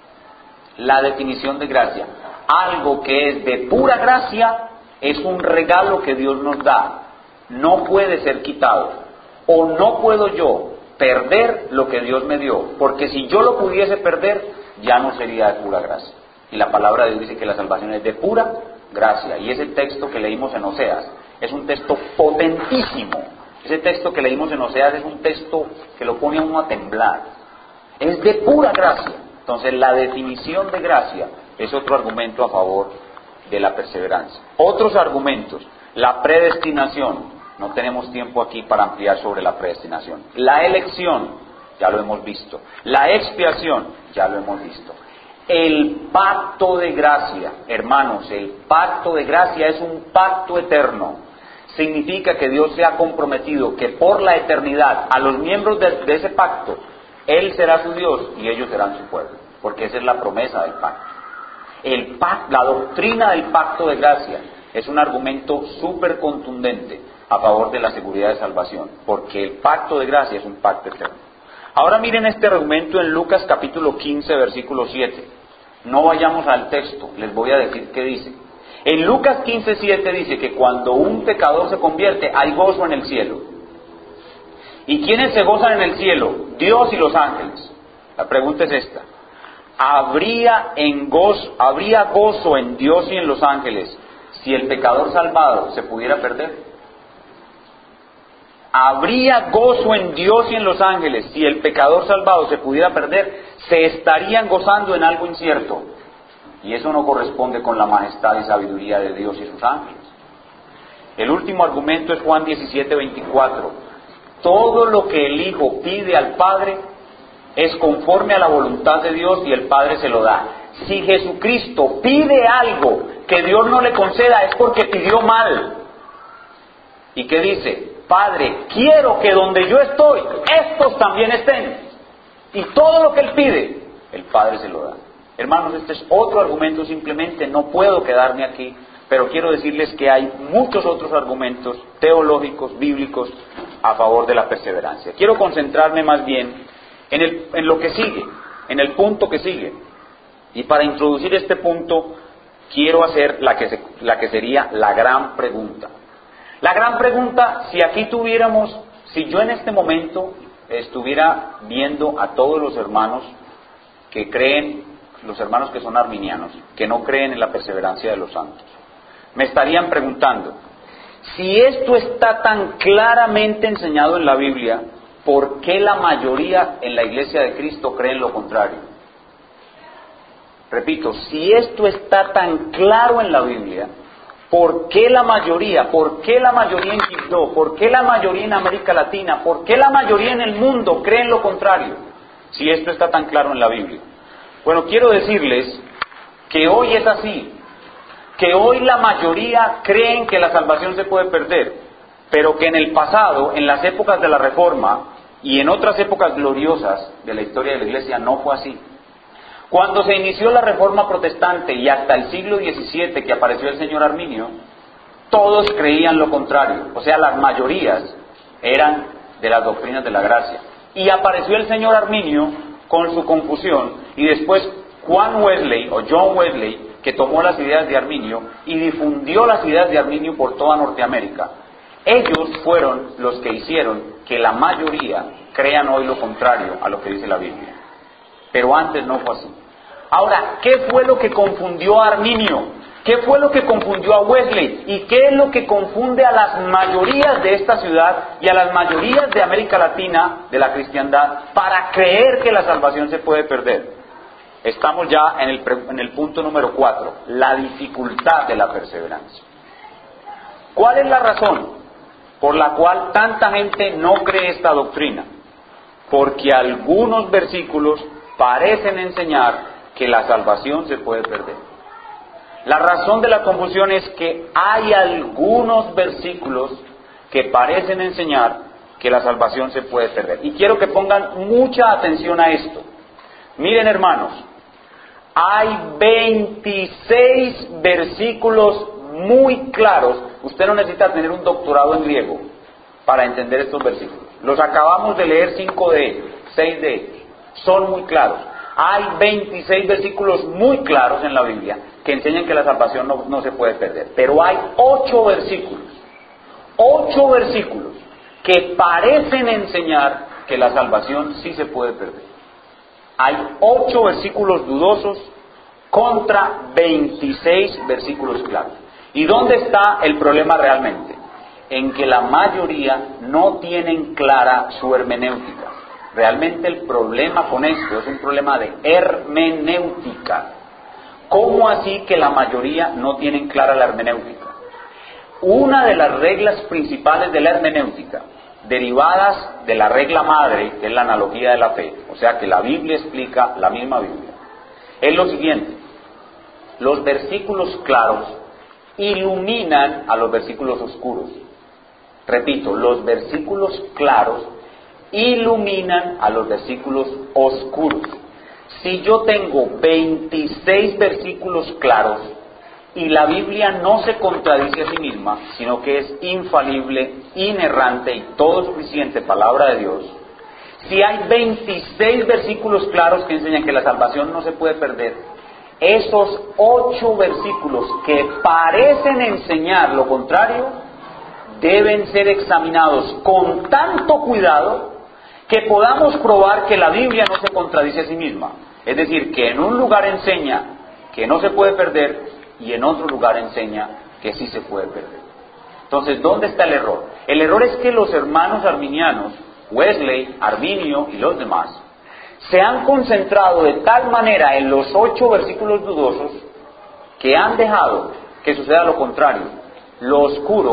La definición de gracia. Algo que es de pura gracia es un regalo que Dios nos da. No puede ser quitado. O no puedo yo perder lo que Dios me dio. Porque si yo lo pudiese perder, ya no sería de pura gracia. Y la palabra de Dios dice que la salvación es de pura gracia. Y ese texto que leímos en Oseas es un texto potentísimo. Ese texto que leímos en Oseas es un texto que lo pone a uno a temblar. Es de pura gracia. Entonces la definición de gracia es otro argumento a favor de la perseverancia. Otros argumentos, la predestinación. No tenemos tiempo aquí para ampliar sobre la predestinación. La elección, ya lo hemos visto. La expiación, ya lo hemos visto. El pacto de gracia, hermanos, el pacto de gracia es un pacto eterno. Significa que Dios se ha comprometido que por la eternidad a los miembros de ese pacto, Él será su Dios y ellos serán su pueblo, porque esa es la promesa del pacto. La doctrina del pacto de gracia es un argumento súper contundente a favor de la seguridad de salvación, porque el pacto de gracia es un pacto eterno. Ahora miren este argumento en Lucas capítulo 15, versículo 7. No vayamos al texto, les voy a decir qué dice. En Lucas 15:7 dice que cuando un pecador se convierte, hay gozo en el cielo. ¿Y quiénes se gozan en el cielo? Dios y los ángeles. La pregunta es esta. ¿Habría gozo en Dios y en los ángeles si el pecador salvado se pudiera perder? ¿Habría gozo en Dios y en los ángeles si el pecador salvado se pudiera perder? Se estarían gozando en algo incierto. Y eso no corresponde con la majestad y sabiduría de Dios y sus ángeles. El último argumento es Juan 17:24. Todo lo que el Hijo pide al Padre es conforme a la voluntad de Dios y el Padre se lo da. Si Jesucristo pide algo que Dios no le conceda es porque pidió mal. ¿Y qué dice? Padre, quiero que donde yo estoy, estos también estén. Y todo lo que Él pide, el Padre se lo da. Hermanos, este es otro argumento, simplemente no puedo quedarme aquí, pero quiero decirles que hay muchos otros argumentos teológicos, bíblicos, a favor de la perseverancia. Quiero concentrarme más bien en lo que sigue, en el punto que sigue. Y para introducir este punto, quiero hacer la que sería la gran pregunta. La gran pregunta, si yo en este momento estuviera viendo a todos los hermanos que creen, los hermanos que son arminianos, que no creen en la perseverancia de los santos, me estarían preguntando, si esto está tan claramente enseñado en la Biblia, ¿por qué la mayoría en la Iglesia de Cristo creen lo contrario? Repito, si esto está tan claro en la Biblia, ¿por qué la mayoría en Quito, por qué la mayoría en América Latina, por qué la mayoría en el mundo creen lo contrario? Si esto está tan claro en la Biblia. Bueno, quiero decirles que hoy es así, que hoy la mayoría creen que la salvación se puede perder, pero que en el pasado, en las épocas de la Reforma y en otras épocas gloriosas de la historia de la Iglesia, no fue así. Cuando se inició la Reforma Protestante y hasta el siglo XVII que apareció el señor Arminio, todos creían lo contrario, o sea, las mayorías eran de las doctrinas de la gracia. Y apareció el señor Arminio con su confusión, y después John Wesley, que tomó las ideas de Arminio y difundió las ideas de Arminio por toda Norteamérica. Ellos fueron los que hicieron que la mayoría crean hoy lo contrario a lo que dice la Biblia. Pero antes no fue así. Ahora, ¿qué fue lo que confundió a Arminio? ¿Qué fue lo que confundió a Wesley? ¿Y qué es lo que confunde a las mayorías de esta ciudad y a las mayorías de América Latina, de la cristiandad, para creer que la salvación se puede perder? Estamos ya en el punto número 4, la dificultad de la perseverancia. ¿Cuál es la razón por la cual tanta gente no cree esta doctrina? Porque algunos versículos parecen enseñar que la salvación se puede perder. La razón de la confusión es que hay algunos versículos que parecen enseñar que la salvación se puede perder. Y quiero que pongan mucha atención a esto. Miren, hermanos, hay 26 versículos muy claros. Usted no necesita tener un doctorado en griego para entender estos versículos. Los acabamos de leer 5 de ellos, 6 de ellos. Son muy claros. Hay 26 versículos muy claros en la Biblia que enseñan que la salvación no se puede perder. Pero hay 8 versículos que parecen enseñar que la salvación sí se puede perder. Hay 8 versículos dudosos contra 26 versículos claros. ¿Y dónde está el problema realmente? En que la mayoría no tienen clara su hermenéutica. Realmente el problema con esto es un problema de hermenéutica. ¿Cómo así que la mayoría no tienen clara la hermenéutica? Una de las reglas principales de la hermenéutica, derivadas de la regla madre, que es la analogía de la fe, o sea que la Biblia explica la misma Biblia, es lo siguiente: los versículos claros iluminan a los versículos oscuros. Repito, los versículos claros iluminan a los versículos oscuros. Si yo tengo 26 versículos claros y la Biblia no se contradice a sí misma, sino que es infalible, inerrante y todo suficiente palabra de Dios, si hay 26 versículos claros que enseñan que la salvación no se puede perder, esos 8 versículos que parecen enseñar lo contrario deben ser examinados con tanto cuidado que podamos probar que la Biblia no se contradice a sí misma. Es decir, que en un lugar enseña que no se puede perder y en otro lugar enseña que sí se puede perder. Entonces, ¿dónde está el error? El error es que los hermanos arminianos, Wesley, Arminio y los demás, se han concentrado de tal manera en los 8 versículos dudosos que han dejado que suceda lo contrario. Lo oscuro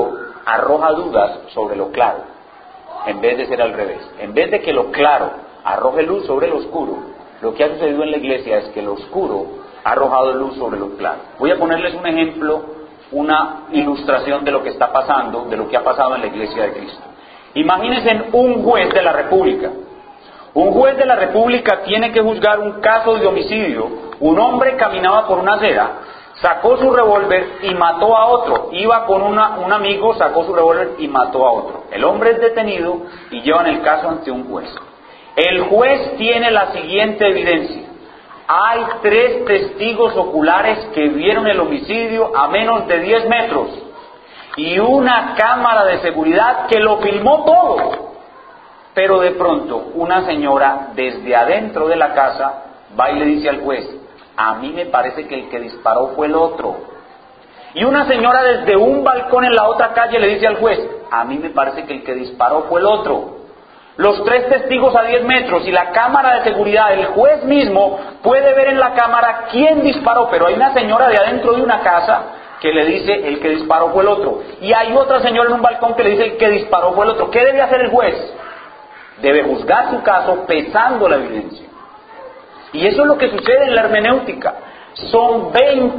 arroja dudas sobre lo claro, en vez de ser al revés. En vez de que lo claro arroje luz sobre lo oscuro, lo que ha sucedido en la iglesia es que lo oscuro ha arrojado luz sobre lo claro. Voy a ponerles un ejemplo, una ilustración de lo que está pasando, de lo que ha pasado en la iglesia de Cristo. Imagínense un juez de la República. Un juez de la República tiene que juzgar un caso de homicidio. Un hombre caminaba por una acera, sacó su revólver y mató a otro. Iba con un amigo, sacó su revólver y mató a otro. El hombre es detenido y llevan el caso ante un juez. El juez tiene la siguiente evidencia. Hay 3 testigos oculares que vieron el homicidio a menos de 10 metros y una cámara de seguridad que lo filmó todo. Pero de pronto una señora desde adentro de la casa va y le dice al juez: a mí me parece que el que disparó fue el otro. Y una señora desde un balcón en la otra calle le dice al juez: a mí me parece que el que disparó fue el otro. Los 3 testigos a 10 metros y la cámara de seguridad, el juez mismo puede ver en la cámara quién disparó, pero hay una señora de adentro de una casa que le dice el que disparó fue el otro. Y hay otra señora en un balcón que le dice el que disparó fue el otro. ¿Qué debe hacer el juez? Debe juzgar su caso pesando la evidencia. Y eso es lo que sucede en la hermenéutica. Son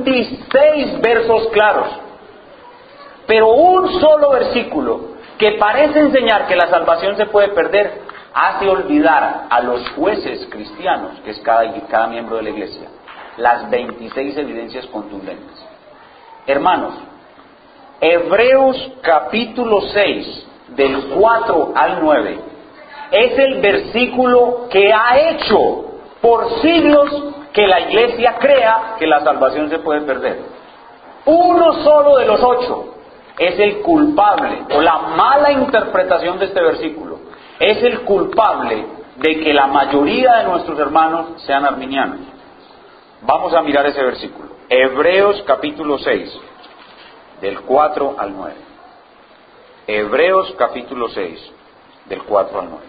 26 versos claros, pero un solo versículo que parece enseñar que la salvación se puede perder, hace olvidar a los jueces cristianos, que es cada miembro de la iglesia, las 26 evidencias contundentes. Hermanos, Hebreos capítulo 6, del 4 al 9, es el versículo que ha hecho por siglos que la iglesia crea que la salvación se puede perder. Uno solo de los 8 es el culpable, o la mala interpretación de este versículo, es el culpable de que la mayoría de nuestros hermanos sean arminianos. Vamos a mirar ese versículo. Hebreos capítulo 6, del 4 al 9. Hebreos capítulo 6, del 4 al 9.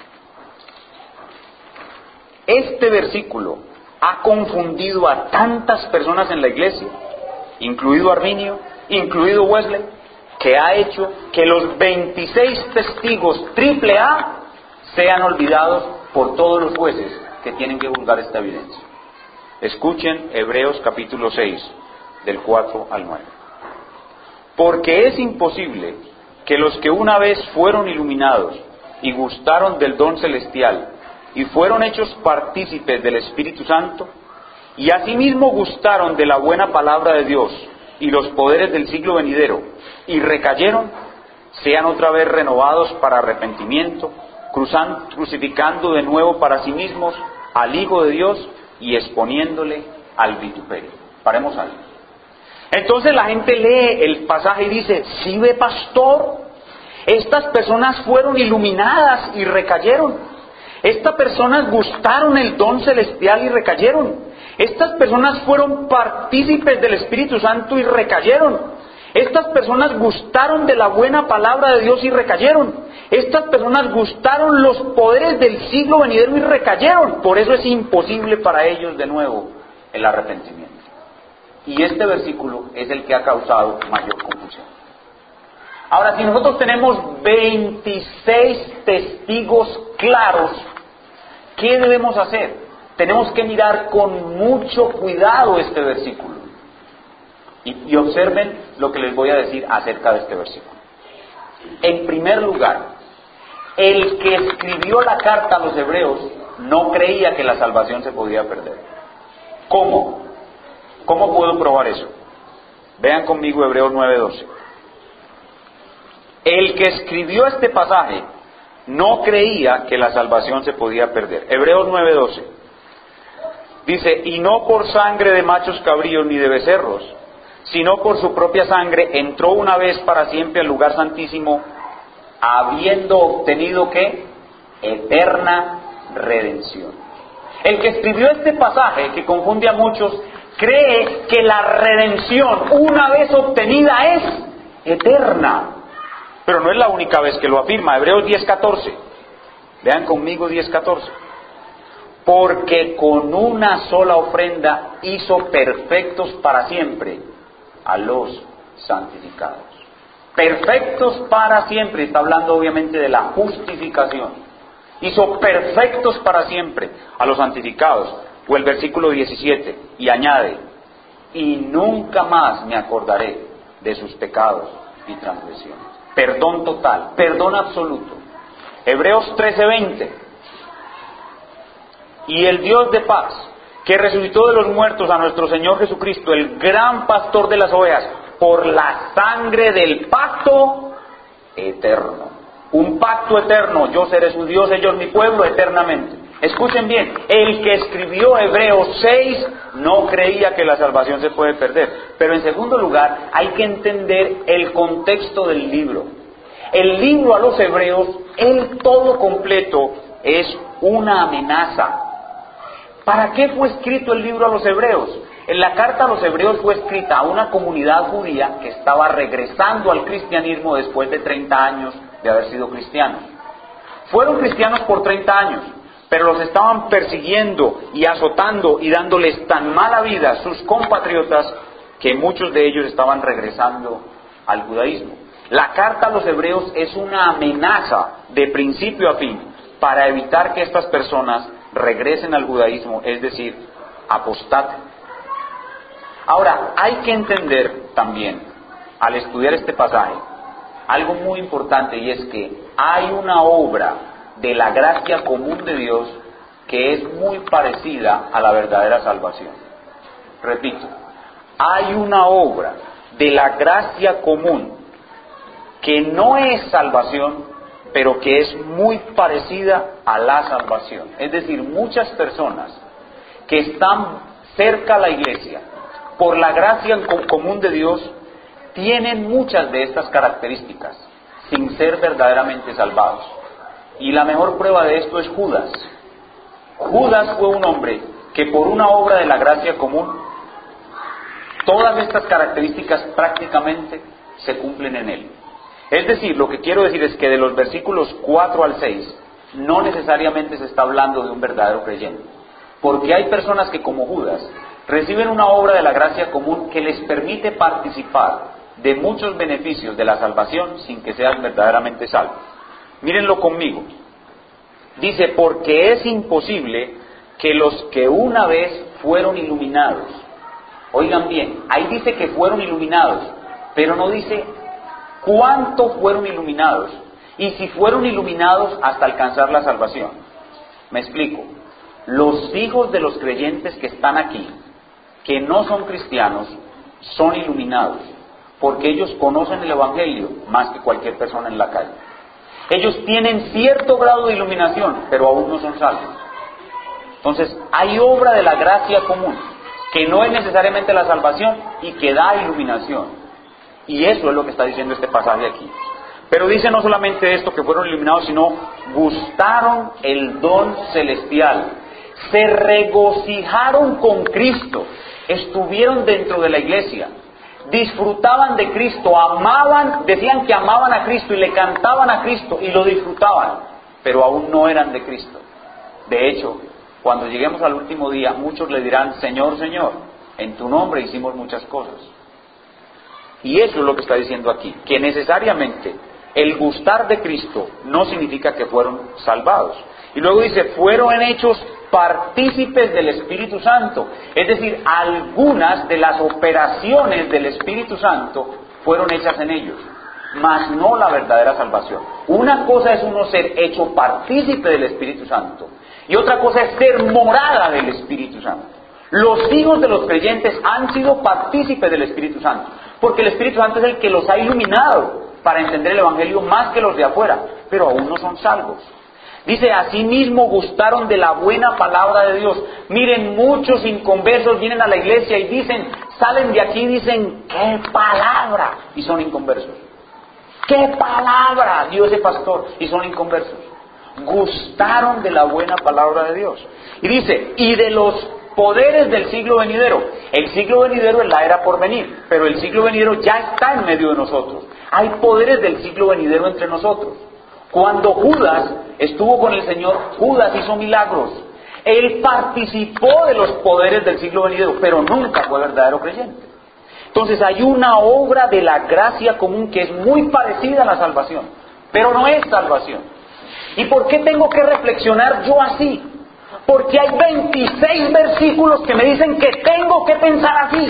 Este versículo ha confundido a tantas personas en la iglesia, incluido Arminio, incluido Wesley, que ha hecho que los 26 testigos AAA sean olvidados por todos los jueces que tienen que juzgar esta evidencia. Escuchen Hebreos capítulo 6, del 4 al 9. Porque es imposible que los que una vez fueron iluminados y gustaron del don celestial y fueron hechos partícipes del Espíritu Santo, y asimismo gustaron de la buena palabra de Dios y los poderes del siglo venidero, y recayeron, sean otra vez renovados para arrepentimiento, crucificando de nuevo para sí mismos al Hijo de Dios y exponiéndole al vituperio. Paremos ahí. Entonces la gente lee el pasaje y dice: ¿sí ve, pastor? Estas personas fueron iluminadas y recayeron. Estas personas gustaron el don celestial y recayeron. Estas personas fueron partícipes del Espíritu Santo y recayeron. Estas personas gustaron de la buena palabra de Dios y recayeron. Estas personas gustaron los poderes del siglo venidero y recayeron. Por eso es imposible para ellos de nuevo el arrepentimiento. Y este versículo es el que ha causado mayor confusión. Ahora, si nosotros tenemos 26 testigos claros, ¿qué debemos hacer? Tenemos que mirar con mucho cuidado este versículo. Y observen lo que les voy a decir acerca de este versículo. En primer lugar, el que escribió la carta a los hebreos no creía que la salvación se podía perder. ¿Cómo? ¿Cómo puedo probar eso? Vean conmigo Hebreos 9:12. El que escribió este pasaje no creía que la salvación se podía perder. Hebreos 9:12. Dice: y no por sangre de machos cabríos ni de becerros, sino por su propia sangre entró una vez para siempre al lugar santísimo, habiendo obtenido ¿qué? Eterna redención. El que escribió este pasaje, que confunde a muchos, cree que la redención, una vez obtenida, es eterna. Pero no es la única vez que lo afirma. Hebreos 10:14. Vean conmigo 10:14. Porque con una sola ofrenda hizo perfectos para siempre a los santificados. perfectos para siempre. Está hablando obviamente de la justificación. Hizo perfectos para siempre a los santificados. O el versículo 17, y añade, y nunca más me acordaré de sus pecados y transgresiones. Perdón total, perdón absoluto. Hebreos 13:20, y el Dios de paz, que resucitó de los muertos a nuestro Señor Jesucristo, el gran pastor de las ovejas, por la sangre del pacto eterno. Un pacto eterno, yo seré su Dios, ellos mi pueblo, eternamente. Escuchen bien, el que escribió Hebreos 6 no creía que la salvación se puede perder. Pero en segundo lugar, hay que entender el contexto del libro. El libro a los hebreos, el todo completo, es una amenaza. ¿Para qué fue escrito el libro a los hebreos? En la carta a los hebreos fue escrita a una comunidad judía que estaba regresando al cristianismo después de 30 años de haber sido cristianos. Fueron cristianos por 30 años, pero los estaban persiguiendo y azotando y dándoles tan mala vida a sus compatriotas que muchos de ellos estaban regresando al judaísmo. La carta a los hebreos es una amenaza de principio a fin para evitar que estas personas regresen al judaísmo, es decir, apostaten. Ahora, hay que entender también, al estudiar este pasaje, algo muy importante, y es que hay una obra de la gracia común de Dios que es muy parecida a la verdadera salvación. Repito, hay una obra de la gracia común que no es salvación, pero que es muy parecida a la salvación. Es decir, muchas personas que están cerca a la iglesia, por la gracia común de Dios, tienen muchas de estas características, sin ser verdaderamente salvados. Y la mejor prueba de esto es Judas. Judas fue un hombre que por una obra de la gracia común, todas estas características prácticamente se cumplen en él. Es decir, lo que quiero decir es que de los versículos 4 al 6, no necesariamente se está hablando de un verdadero creyente. Porque hay personas que, como Judas, reciben una obra de la gracia común que les permite participar de muchos beneficios de la salvación sin que sean verdaderamente salvos. Mírenlo conmigo. Dice, porque es imposible que los que una vez fueron iluminados, oigan bien, ahí dice que fueron iluminados, pero no dice cuánto fueron iluminados y si fueron iluminados hasta alcanzar la salvación. Me explico. Los hijos de los creyentes que están aquí, que no son cristianos, son iluminados, porque ellos conocen el Evangelio más que cualquier persona en la calle. Ellos tienen cierto grado de iluminación, pero aún no son salvos. Entonces, hay obra de la gracia común, que no es necesariamente la salvación y que da iluminación. Y eso es lo que está diciendo este pasaje aquí. Pero dice no solamente esto, que fueron iluminados, sino gustaron el don celestial. Se regocijaron con Cristo, estuvieron dentro de la iglesia, disfrutaban de Cristo, amaban, decían que amaban a Cristo y le cantaban a Cristo y lo disfrutaban, pero aún no eran de Cristo. De hecho, cuando lleguemos al último día, muchos le dirán, Señor, Señor, en tu nombre hicimos muchas cosas. Y eso es lo que está diciendo aquí, que necesariamente el gustar de Cristo no significa que fueron salvados. Y luego dice, fueron hechos partícipes del Espíritu Santo. Es decir, algunas de las operaciones del Espíritu Santo fueron hechas en ellos, mas no la verdadera salvación. Una cosa es uno ser hecho partícipe del Espíritu Santo y otra cosa es ser morada del Espíritu Santo. Los hijos de los creyentes han sido partícipes del Espíritu Santo, porque el Espíritu Santo es el que los ha iluminado para entender el Evangelio más que los de afuera, pero aún no son salvos. Dice, asimismo gustaron de la buena palabra de Dios. Miren, muchos inconversos vienen a la iglesia y dicen, salen de aquí y dicen, ¡qué palabra! Y son inconversos. ¡Qué palabra! Dio ese pastor y son inconversos. Gustaron de la buena palabra de Dios. Y dice, y de los poderes del siglo venidero. El siglo venidero es la era por venir, pero el siglo venidero ya está en medio de nosotros. Hay poderes del siglo venidero entre nosotros. Cuando Judas estuvo con el Señor, Judas hizo milagros. Él participó de los poderes del siglo venidero, pero nunca fue verdadero creyente. Entonces hay una obra de la gracia común que es muy parecida a la salvación, pero no es salvación. ¿Y por qué tengo que reflexionar yo así? Porque hay 26 versículos que me dicen que tengo que pensar así.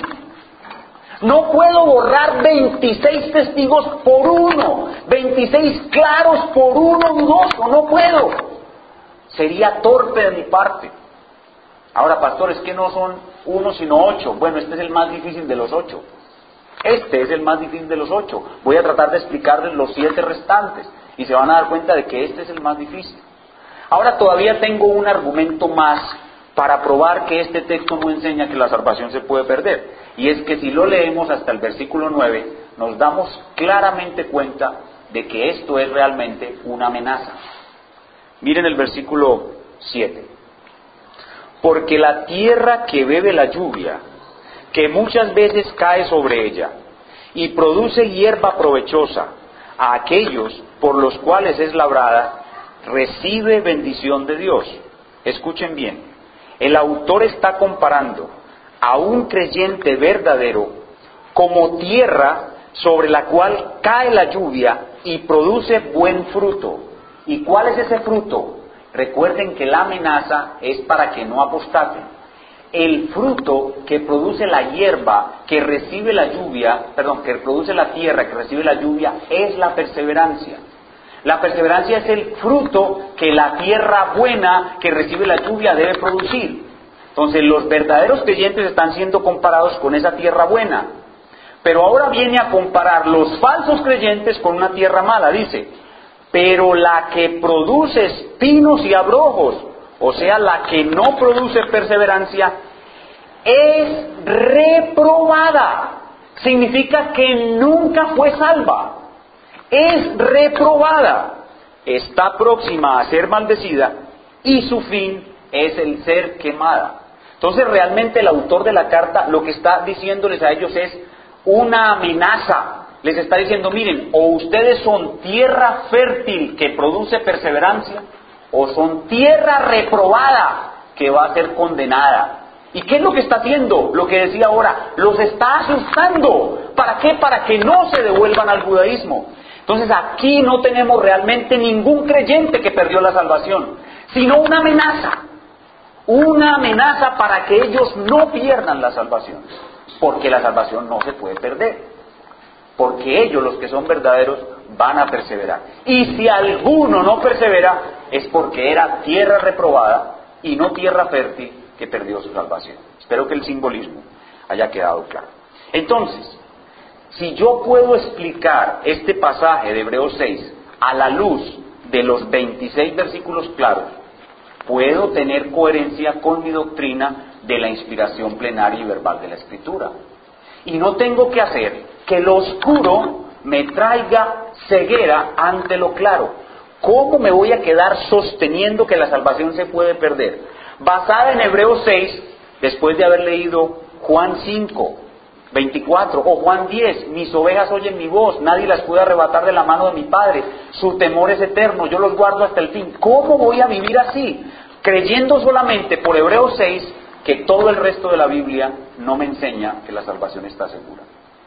No puedo borrar 26 testigos por uno, 26 claros por uno dudoso, no puedo. Sería torpe de mi parte. Ahora, pastor, es que no son 1 sino 8. Bueno, este es el más difícil de los 8. Este es el más difícil de los 8. Voy a tratar de explicarles los 7 restantes y se van a dar cuenta de que este es el más difícil. Ahora todavía tengo un argumento más para probar que este texto no enseña que la salvación se puede perder. Y es que si lo leemos hasta el versículo 9, nos damos claramente cuenta de que esto es realmente una amenaza. Miren el versículo 7. Porque la tierra que bebe la lluvia, que muchas veces cae sobre ella, y produce hierba provechosa a aquellos por los cuales es labrada, recibe bendición de Dios. Escuchen bien, el autor está comparando a un creyente verdadero como tierra sobre la cual cae la lluvia y produce buen fruto. ¿Y cuál es ese fruto? Recuerden que la amenaza es para que no apostaten. El fruto que produce la hierba que recibe la lluvia, que produce la tierra que recibe la lluvia, es la perseverancia. La perseverancia es el fruto que la tierra buena que recibe la lluvia debe producir. Entonces los verdaderos creyentes están siendo comparados con esa tierra buena. Pero ahora viene a comparar los falsos creyentes con una tierra mala. Dice, pero la que produce espinos y abrojos, o sea, la que no produce perseverancia, es reprobada. Significa que nunca fue salva. Es reprobada. Está próxima a ser maldecida y su fin es el ser quemada. Entonces realmente el autor de la carta lo que está diciéndoles a ellos es una amenaza. Les está diciendo, miren, o ustedes son tierra fértil que produce perseverancia, o son tierra reprobada que va a ser condenada. ¿Y qué es lo que está haciendo? Lo que decía ahora, los está asustando. ¿Para qué? Para que no se devuelvan al judaísmo. Entonces aquí no tenemos realmente ningún creyente que perdió la salvación, sino una amenaza. Una amenaza para que ellos no pierdan la salvación, porque la salvación no se puede perder. Porque ellos, los que son verdaderos, van a perseverar. Y si alguno no persevera, es porque era tierra reprobada y no tierra fértil que perdió su salvación. Espero que el simbolismo haya quedado claro. Entonces, si yo puedo explicar este pasaje de Hebreos 6 a la luz de los 26 versículos claros, puedo tener coherencia con mi doctrina de la inspiración plenaria y verbal de la Escritura. Y no tengo que hacer que lo oscuro me traiga ceguera ante lo claro. ¿Cómo me voy a quedar sosteniendo que la salvación se puede perder? Basada en Hebreos 6, después de haber leído Juan 5, 24, o Juan 10, mis ovejas oyen mi voz, nadie las puede arrebatar de la mano de mi Padre, su temor es eterno, yo los guardo hasta el fin. ¿Cómo voy a vivir así? Creyendo solamente por Hebreos 6 que todo el resto de la Biblia no me enseña que la salvación está segura.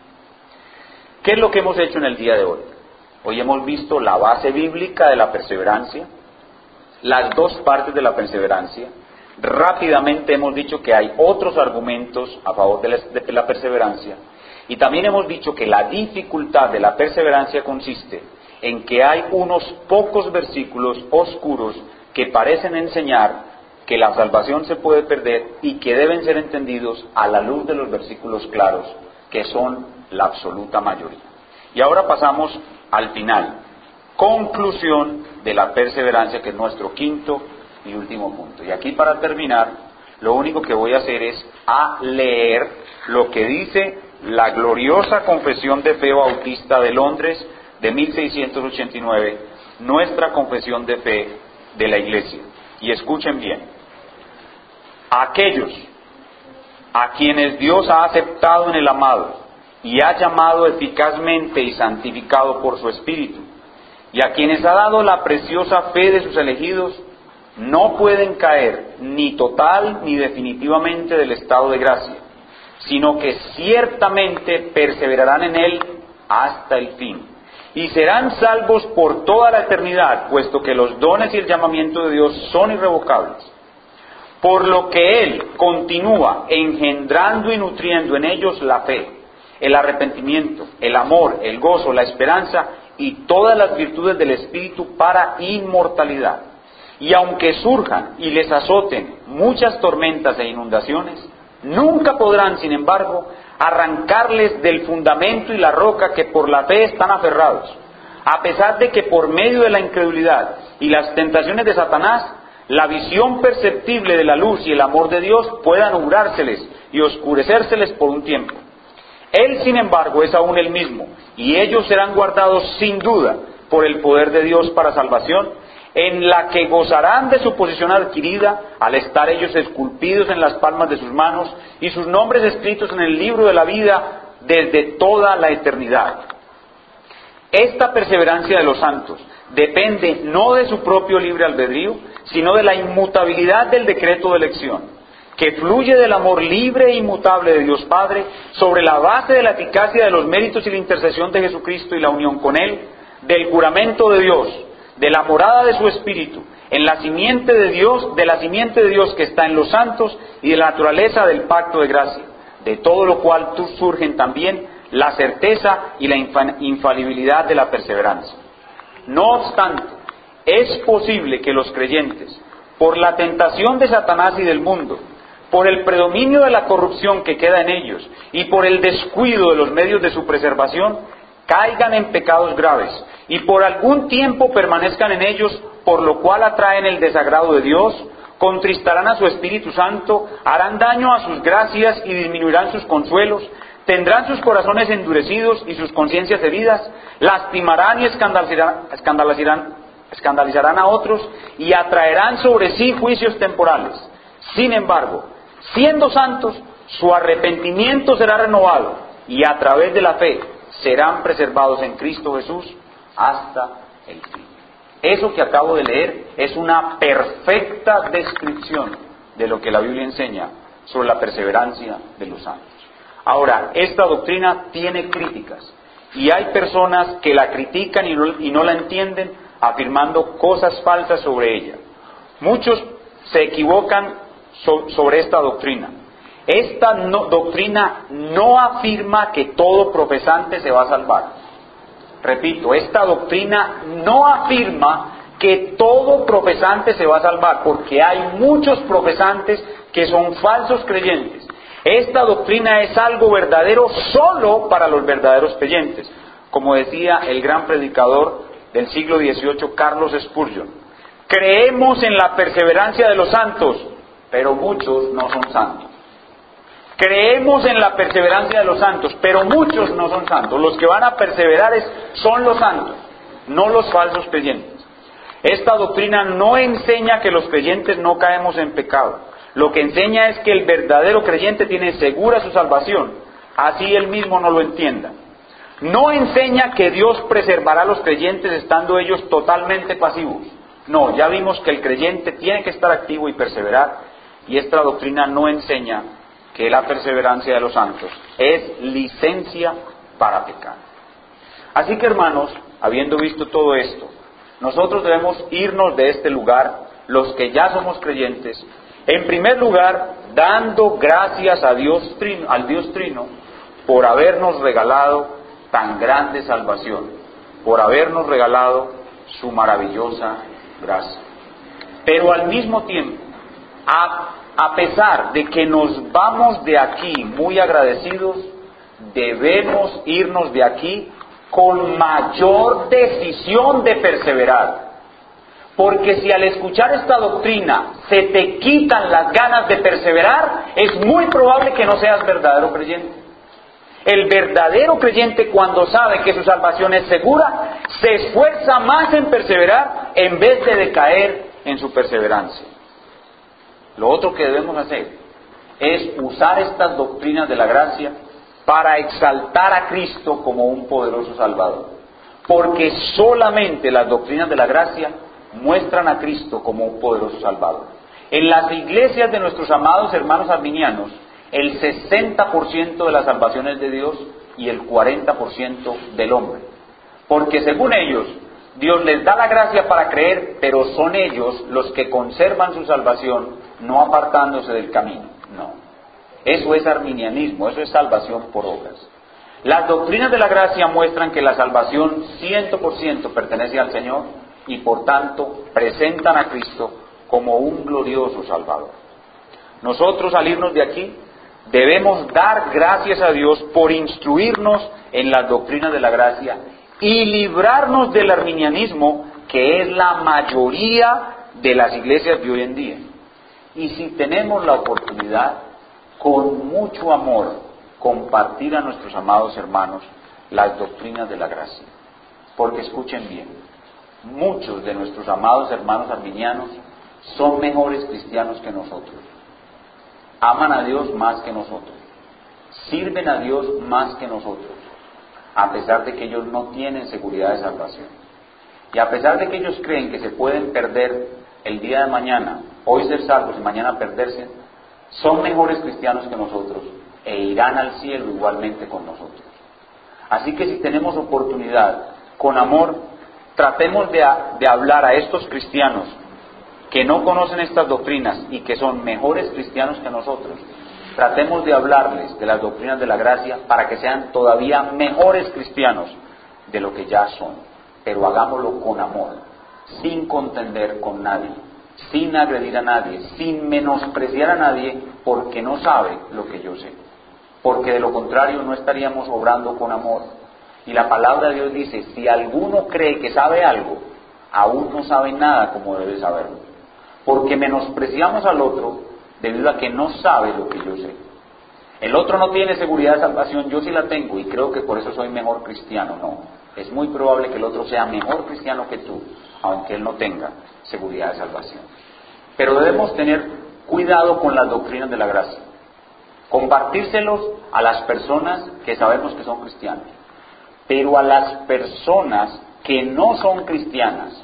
¿Qué es lo que hemos hecho en el día de hoy? Hoy hemos visto la base bíblica de la perseverancia, las dos partes de la perseverancia. Rápidamente hemos dicho que hay otros argumentos a favor de la perseverancia. Y también hemos dicho que la dificultad de la perseverancia consiste en que hay unos pocos versículos oscuros que parecen enseñar que la salvación se puede perder y que deben ser entendidos a la luz de los versículos claros, que son la absoluta mayoría. Y ahora pasamos al final, conclusión de la perseverancia, que es nuestro quinto y último punto. Y aquí, para terminar, lo único que voy a hacer es leer lo que dice la gloriosa Confesión de Fe Bautista de Londres de 1689, nuestra confesión de fe de la Iglesia. Y escuchen bien: aquellos a quienes Dios ha aceptado en el amado y ha llamado eficazmente y santificado por su Espíritu, y a quienes ha dado la preciosa fe de sus elegidos, no pueden caer ni total ni definitivamente del estado de gracia, sino que ciertamente perseverarán en él hasta el fin. Y serán salvos por toda la eternidad, puesto que los dones y el llamamiento de Dios son irrevocables. Por lo que Él continúa engendrando y nutriendo en ellos la fe, el arrepentimiento, el amor, el gozo, la esperanza y todas las virtudes del Espíritu para inmortalidad. Y aunque surjan y les azoten muchas tormentas e inundaciones, nunca podrán, sin embargo, arrancarles del fundamento y la roca que por la fe están aferrados, a pesar de que por medio de la incredulidad y las tentaciones de Satanás, la visión perceptible de la luz y el amor de Dios pueda nublárseles y oscurecérseles por un tiempo. Él, sin embargo, es aún el mismo, y ellos serán guardados sin duda por el poder de Dios para salvación, en la que gozarán de su posición adquirida al estar ellos esculpidos en las palmas de sus manos y sus nombres escritos en el libro de la vida desde toda la eternidad. Esta perseverancia de los santos depende no de su propio libre albedrío, sino de la inmutabilidad del decreto de elección, que fluye del amor libre e inmutable de Dios Padre, sobre la base de la eficacia de los méritos y la intercesión de Jesucristo y la unión con Él, del juramento de Dios, de la morada de su Espíritu, en la simiente de Dios que está en los santos y de la naturaleza del pacto de gracia, de todo lo cual surgen también la certeza y la infalibilidad de la perseverancia. No obstante, es posible que los creyentes, por la tentación de Satanás y del mundo, por el predominio de la corrupción que queda en ellos y por el descuido de los medios de su preservación, caigan en pecados graves y por algún tiempo permanezcan en ellos, por lo cual atraen el desagrado de Dios, contristarán a su Espíritu Santo, harán daño a sus gracias y disminuirán sus consuelos, tendrán sus corazones endurecidos y sus conciencias heridas, lastimarán y escandalizarán a otros y atraerán sobre sí juicios temporales. Sin embargo, siendo santos, su arrepentimiento será renovado y a través de la fe serán preservados en Cristo Jesús hasta el fin. Eso que acabo de leer es una perfecta descripción de lo que la Biblia enseña sobre la perseverancia de los santos. Ahora, esta doctrina tiene críticas y hay personas que la critican y no la entienden, afirmando cosas falsas sobre ella. Muchos se equivocan sobre esta doctrina. Esta doctrina no afirma que todo profesante se va a salvar. Repito, esta doctrina no afirma que todo profesante se va a salvar, porque hay muchos profesantes que son falsos creyentes. Esta doctrina es algo verdadero solo para los verdaderos creyentes, como decía el gran predicador del siglo XVIII, Carlos Spurgeon. Creemos en la perseverancia de los santos, pero muchos no son santos. Creemos en la perseverancia de los santos, pero muchos no son santos. Los que van a perseverar son los santos, no los falsos creyentes. Esta doctrina no enseña que los creyentes no caemos en pecado. Lo que enseña es que el verdadero creyente tiene segura su salvación, así él mismo no lo entienda. No enseña que Dios preservará a los creyentes estando ellos totalmente pasivos. No, ya vimos que el creyente tiene que estar activo y perseverar, y esta doctrina no enseña que la perseverancia de los santos es licencia para pecar. Así que, hermanos, habiendo visto todo esto, nosotros debemos irnos de este lugar, los que ya somos creyentes, en primer lugar, dando gracias a Dios Trino, al Dios Trino, por habernos regalado tan grande salvación, por habernos regalado su maravillosa gracia. Pero al mismo tiempo, a pesar de que nos vamos de aquí muy agradecidos, debemos irnos de aquí con mayor decisión de perseverar. Porque si al escuchar esta doctrina se te quitan las ganas de perseverar, es muy probable que no seas verdadero creyente. El verdadero creyente, cuando sabe que su salvación es segura, se esfuerza más en perseverar en vez de decaer en su perseverancia. Lo otro que debemos hacer es usar estas doctrinas de la gracia para exaltar a Cristo como un poderoso Salvador. Porque solamente las doctrinas de la gracia muestran a Cristo como un poderoso Salvador. En las iglesias de nuestros amados hermanos arminianos, el 60% de la salvación es de Dios y el 40% del hombre. Porque según ellos, Dios les da la gracia para creer, pero son ellos los que conservan su salvación, no apartándose del camino. No. Eso es arminianismo, eso es salvación por obras. Las doctrinas de la gracia muestran que la salvación 100% pertenece al Señor y por tanto presentan a Cristo como un glorioso Salvador. Nosotros al irnos de aquí debemos dar gracias a Dios por instruirnos en las doctrinas de la gracia y librarnos del arminianismo, que es la mayoría de las iglesias de hoy en día. Y si tenemos la oportunidad, con mucho amor, compartir a nuestros amados hermanos las doctrinas de la gracia. Porque escuchen bien, muchos de nuestros amados hermanos arminianos son mejores cristianos que nosotros. Aman a Dios más que nosotros. Sirven a Dios más que nosotros. A pesar de que ellos no tienen seguridad de salvación. Y a pesar de que ellos creen que se pueden perder el día de mañana, hoy ser salvos y mañana perderse, son mejores cristianos que nosotros e irán al cielo igualmente con nosotros. Así que si tenemos oportunidad, con amor, tratemos de hablar a estos cristianos que no conocen estas doctrinas y que son mejores cristianos que nosotros. Tratemos de hablarles de las doctrinas de la gracia para que sean todavía mejores cristianos de lo que ya son. Pero hagámoslo con amor, sin contender con nadie, sin agredir a nadie, sin menospreciar a nadie porque no sabe lo que yo sé. Porque de lo contrario no estaríamos obrando con amor. Y la palabra de Dios dice, si alguno cree que sabe algo, aún no sabe nada como debe saberlo. Porque menospreciamos al otro debido a que no sabe lo que yo sé. El otro no tiene seguridad de salvación, yo sí la tengo y creo que por eso soy mejor cristiano. No, es muy probable que el otro sea mejor cristiano que tú, aunque él no tenga seguridad de salvación. Pero debemos tener cuidado con las doctrinas de la gracia. Compartírselos a las personas que sabemos que son cristianos. Pero a las personas que no son cristianas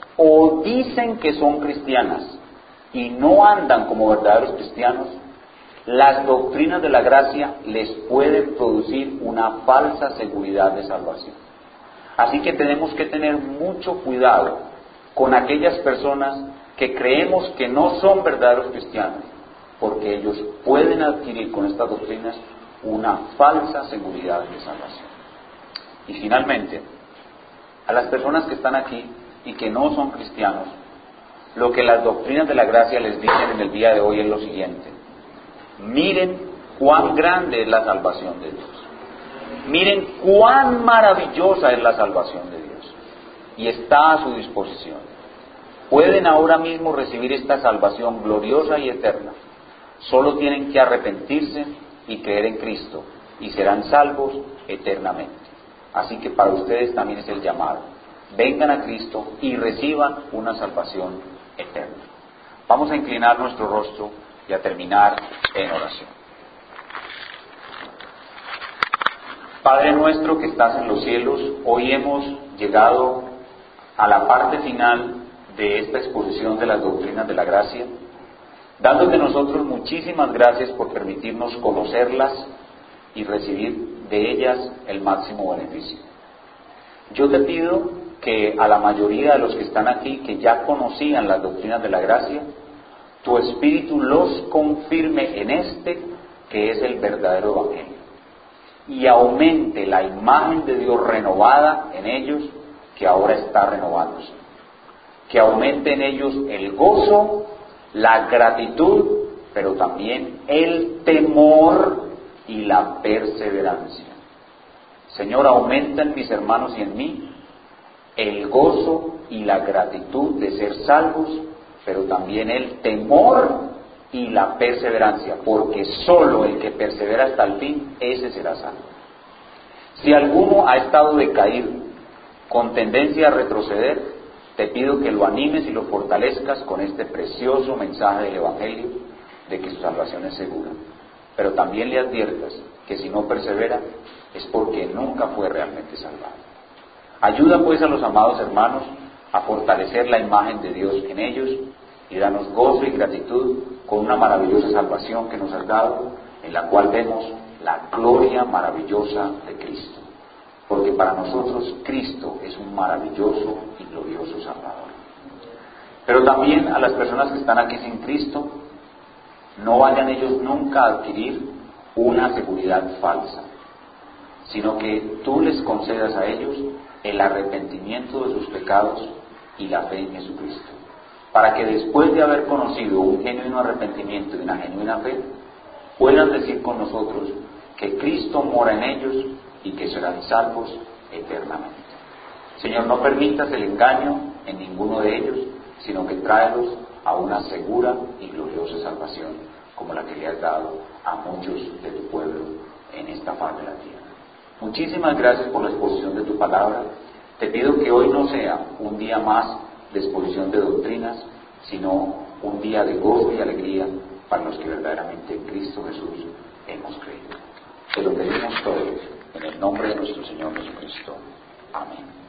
o dicen que son cristianas y no andan como verdaderos cristianos, las doctrinas de la gracia les pueden producir una falsa seguridad de salvación. Así que tenemos que tener mucho cuidado con aquellas personas que creemos que no son verdaderos cristianos, porque ellos pueden adquirir con estas doctrinas una falsa seguridad de salvación. Y finalmente, a las personas que están aquí y que no son cristianos, lo que las doctrinas de la gracia les dicen en el día de hoy es lo siguiente: miren cuán grande es la salvación de Dios, miren cuán maravillosa es la salvación de Dios, y está a su disposición. Pueden ahora mismo recibir esta salvación gloriosa y eterna. Solo tienen que arrepentirse y creer en Cristo, y serán salvos eternamente. Así que para ustedes también es el llamado: vengan a Cristo y reciban una salvación eterna. Vamos a inclinar nuestro rostro y a terminar en oración. Padre nuestro que estás en los cielos, hoy hemos llegado a la parte final de esta exposición de las doctrinas de la gracia, dándote nosotros muchísimas gracias por permitirnos conocerlas y recibir de ellas el máximo beneficio. Yo te pido que a la mayoría de los que están aquí, que ya conocían las doctrinas de la gracia, tu Espíritu los confirme en este que es el verdadero Evangelio, y aumente la imagen de Dios renovada en ellos, que ahora está renovándose. Que aumente en ellos el gozo, la gratitud, pero también el temor y la perseverancia. Señor, aumenta en mis hermanos y en mí el gozo y la gratitud de ser salvos, pero también el temor y la perseverancia, porque solo el que persevera hasta el fin, ese será salvo. Si alguno ha estado decaído, con tendencia a retroceder, te pido que lo animes y lo fortalezcas con este precioso mensaje del Evangelio de que su salvación es segura. Pero también le adviertas que si no persevera es porque nunca fue realmente salvado. Ayuda pues a los amados hermanos a fortalecer la imagen de Dios en ellos y danos gozo y gratitud con una maravillosa salvación que nos has dado. En en la cual vemos la gloria maravillosa de Cristo. Porque para nosotros Cristo es un maravilloso y glorioso Salvador. Pero también a las personas que están aquí sin Cristo, no vayan ellos nunca a adquirir una seguridad falsa, sino que tú les concedas a ellos el arrepentimiento de sus pecados y la fe en Jesucristo, para que después de haber conocido un genuino arrepentimiento y una genuina fe, puedan decir con nosotros que Cristo mora en ellos y que serán salvos eternamente. Señor, no permitas el engaño en ninguno de ellos, sino que tráelos a una segura y gloriosa salvación, como la que le has dado a muchos de tu pueblo en esta faz de la tierra. Muchísimas gracias por la exposición de tu palabra. Te pido que hoy no sea un día más de exposición de doctrinas, sino un día de gozo y alegría para los que verdaderamente en Cristo Jesús hemos creído. Te lo pedimos todo en el nombre de nuestro Señor Jesucristo. Amén.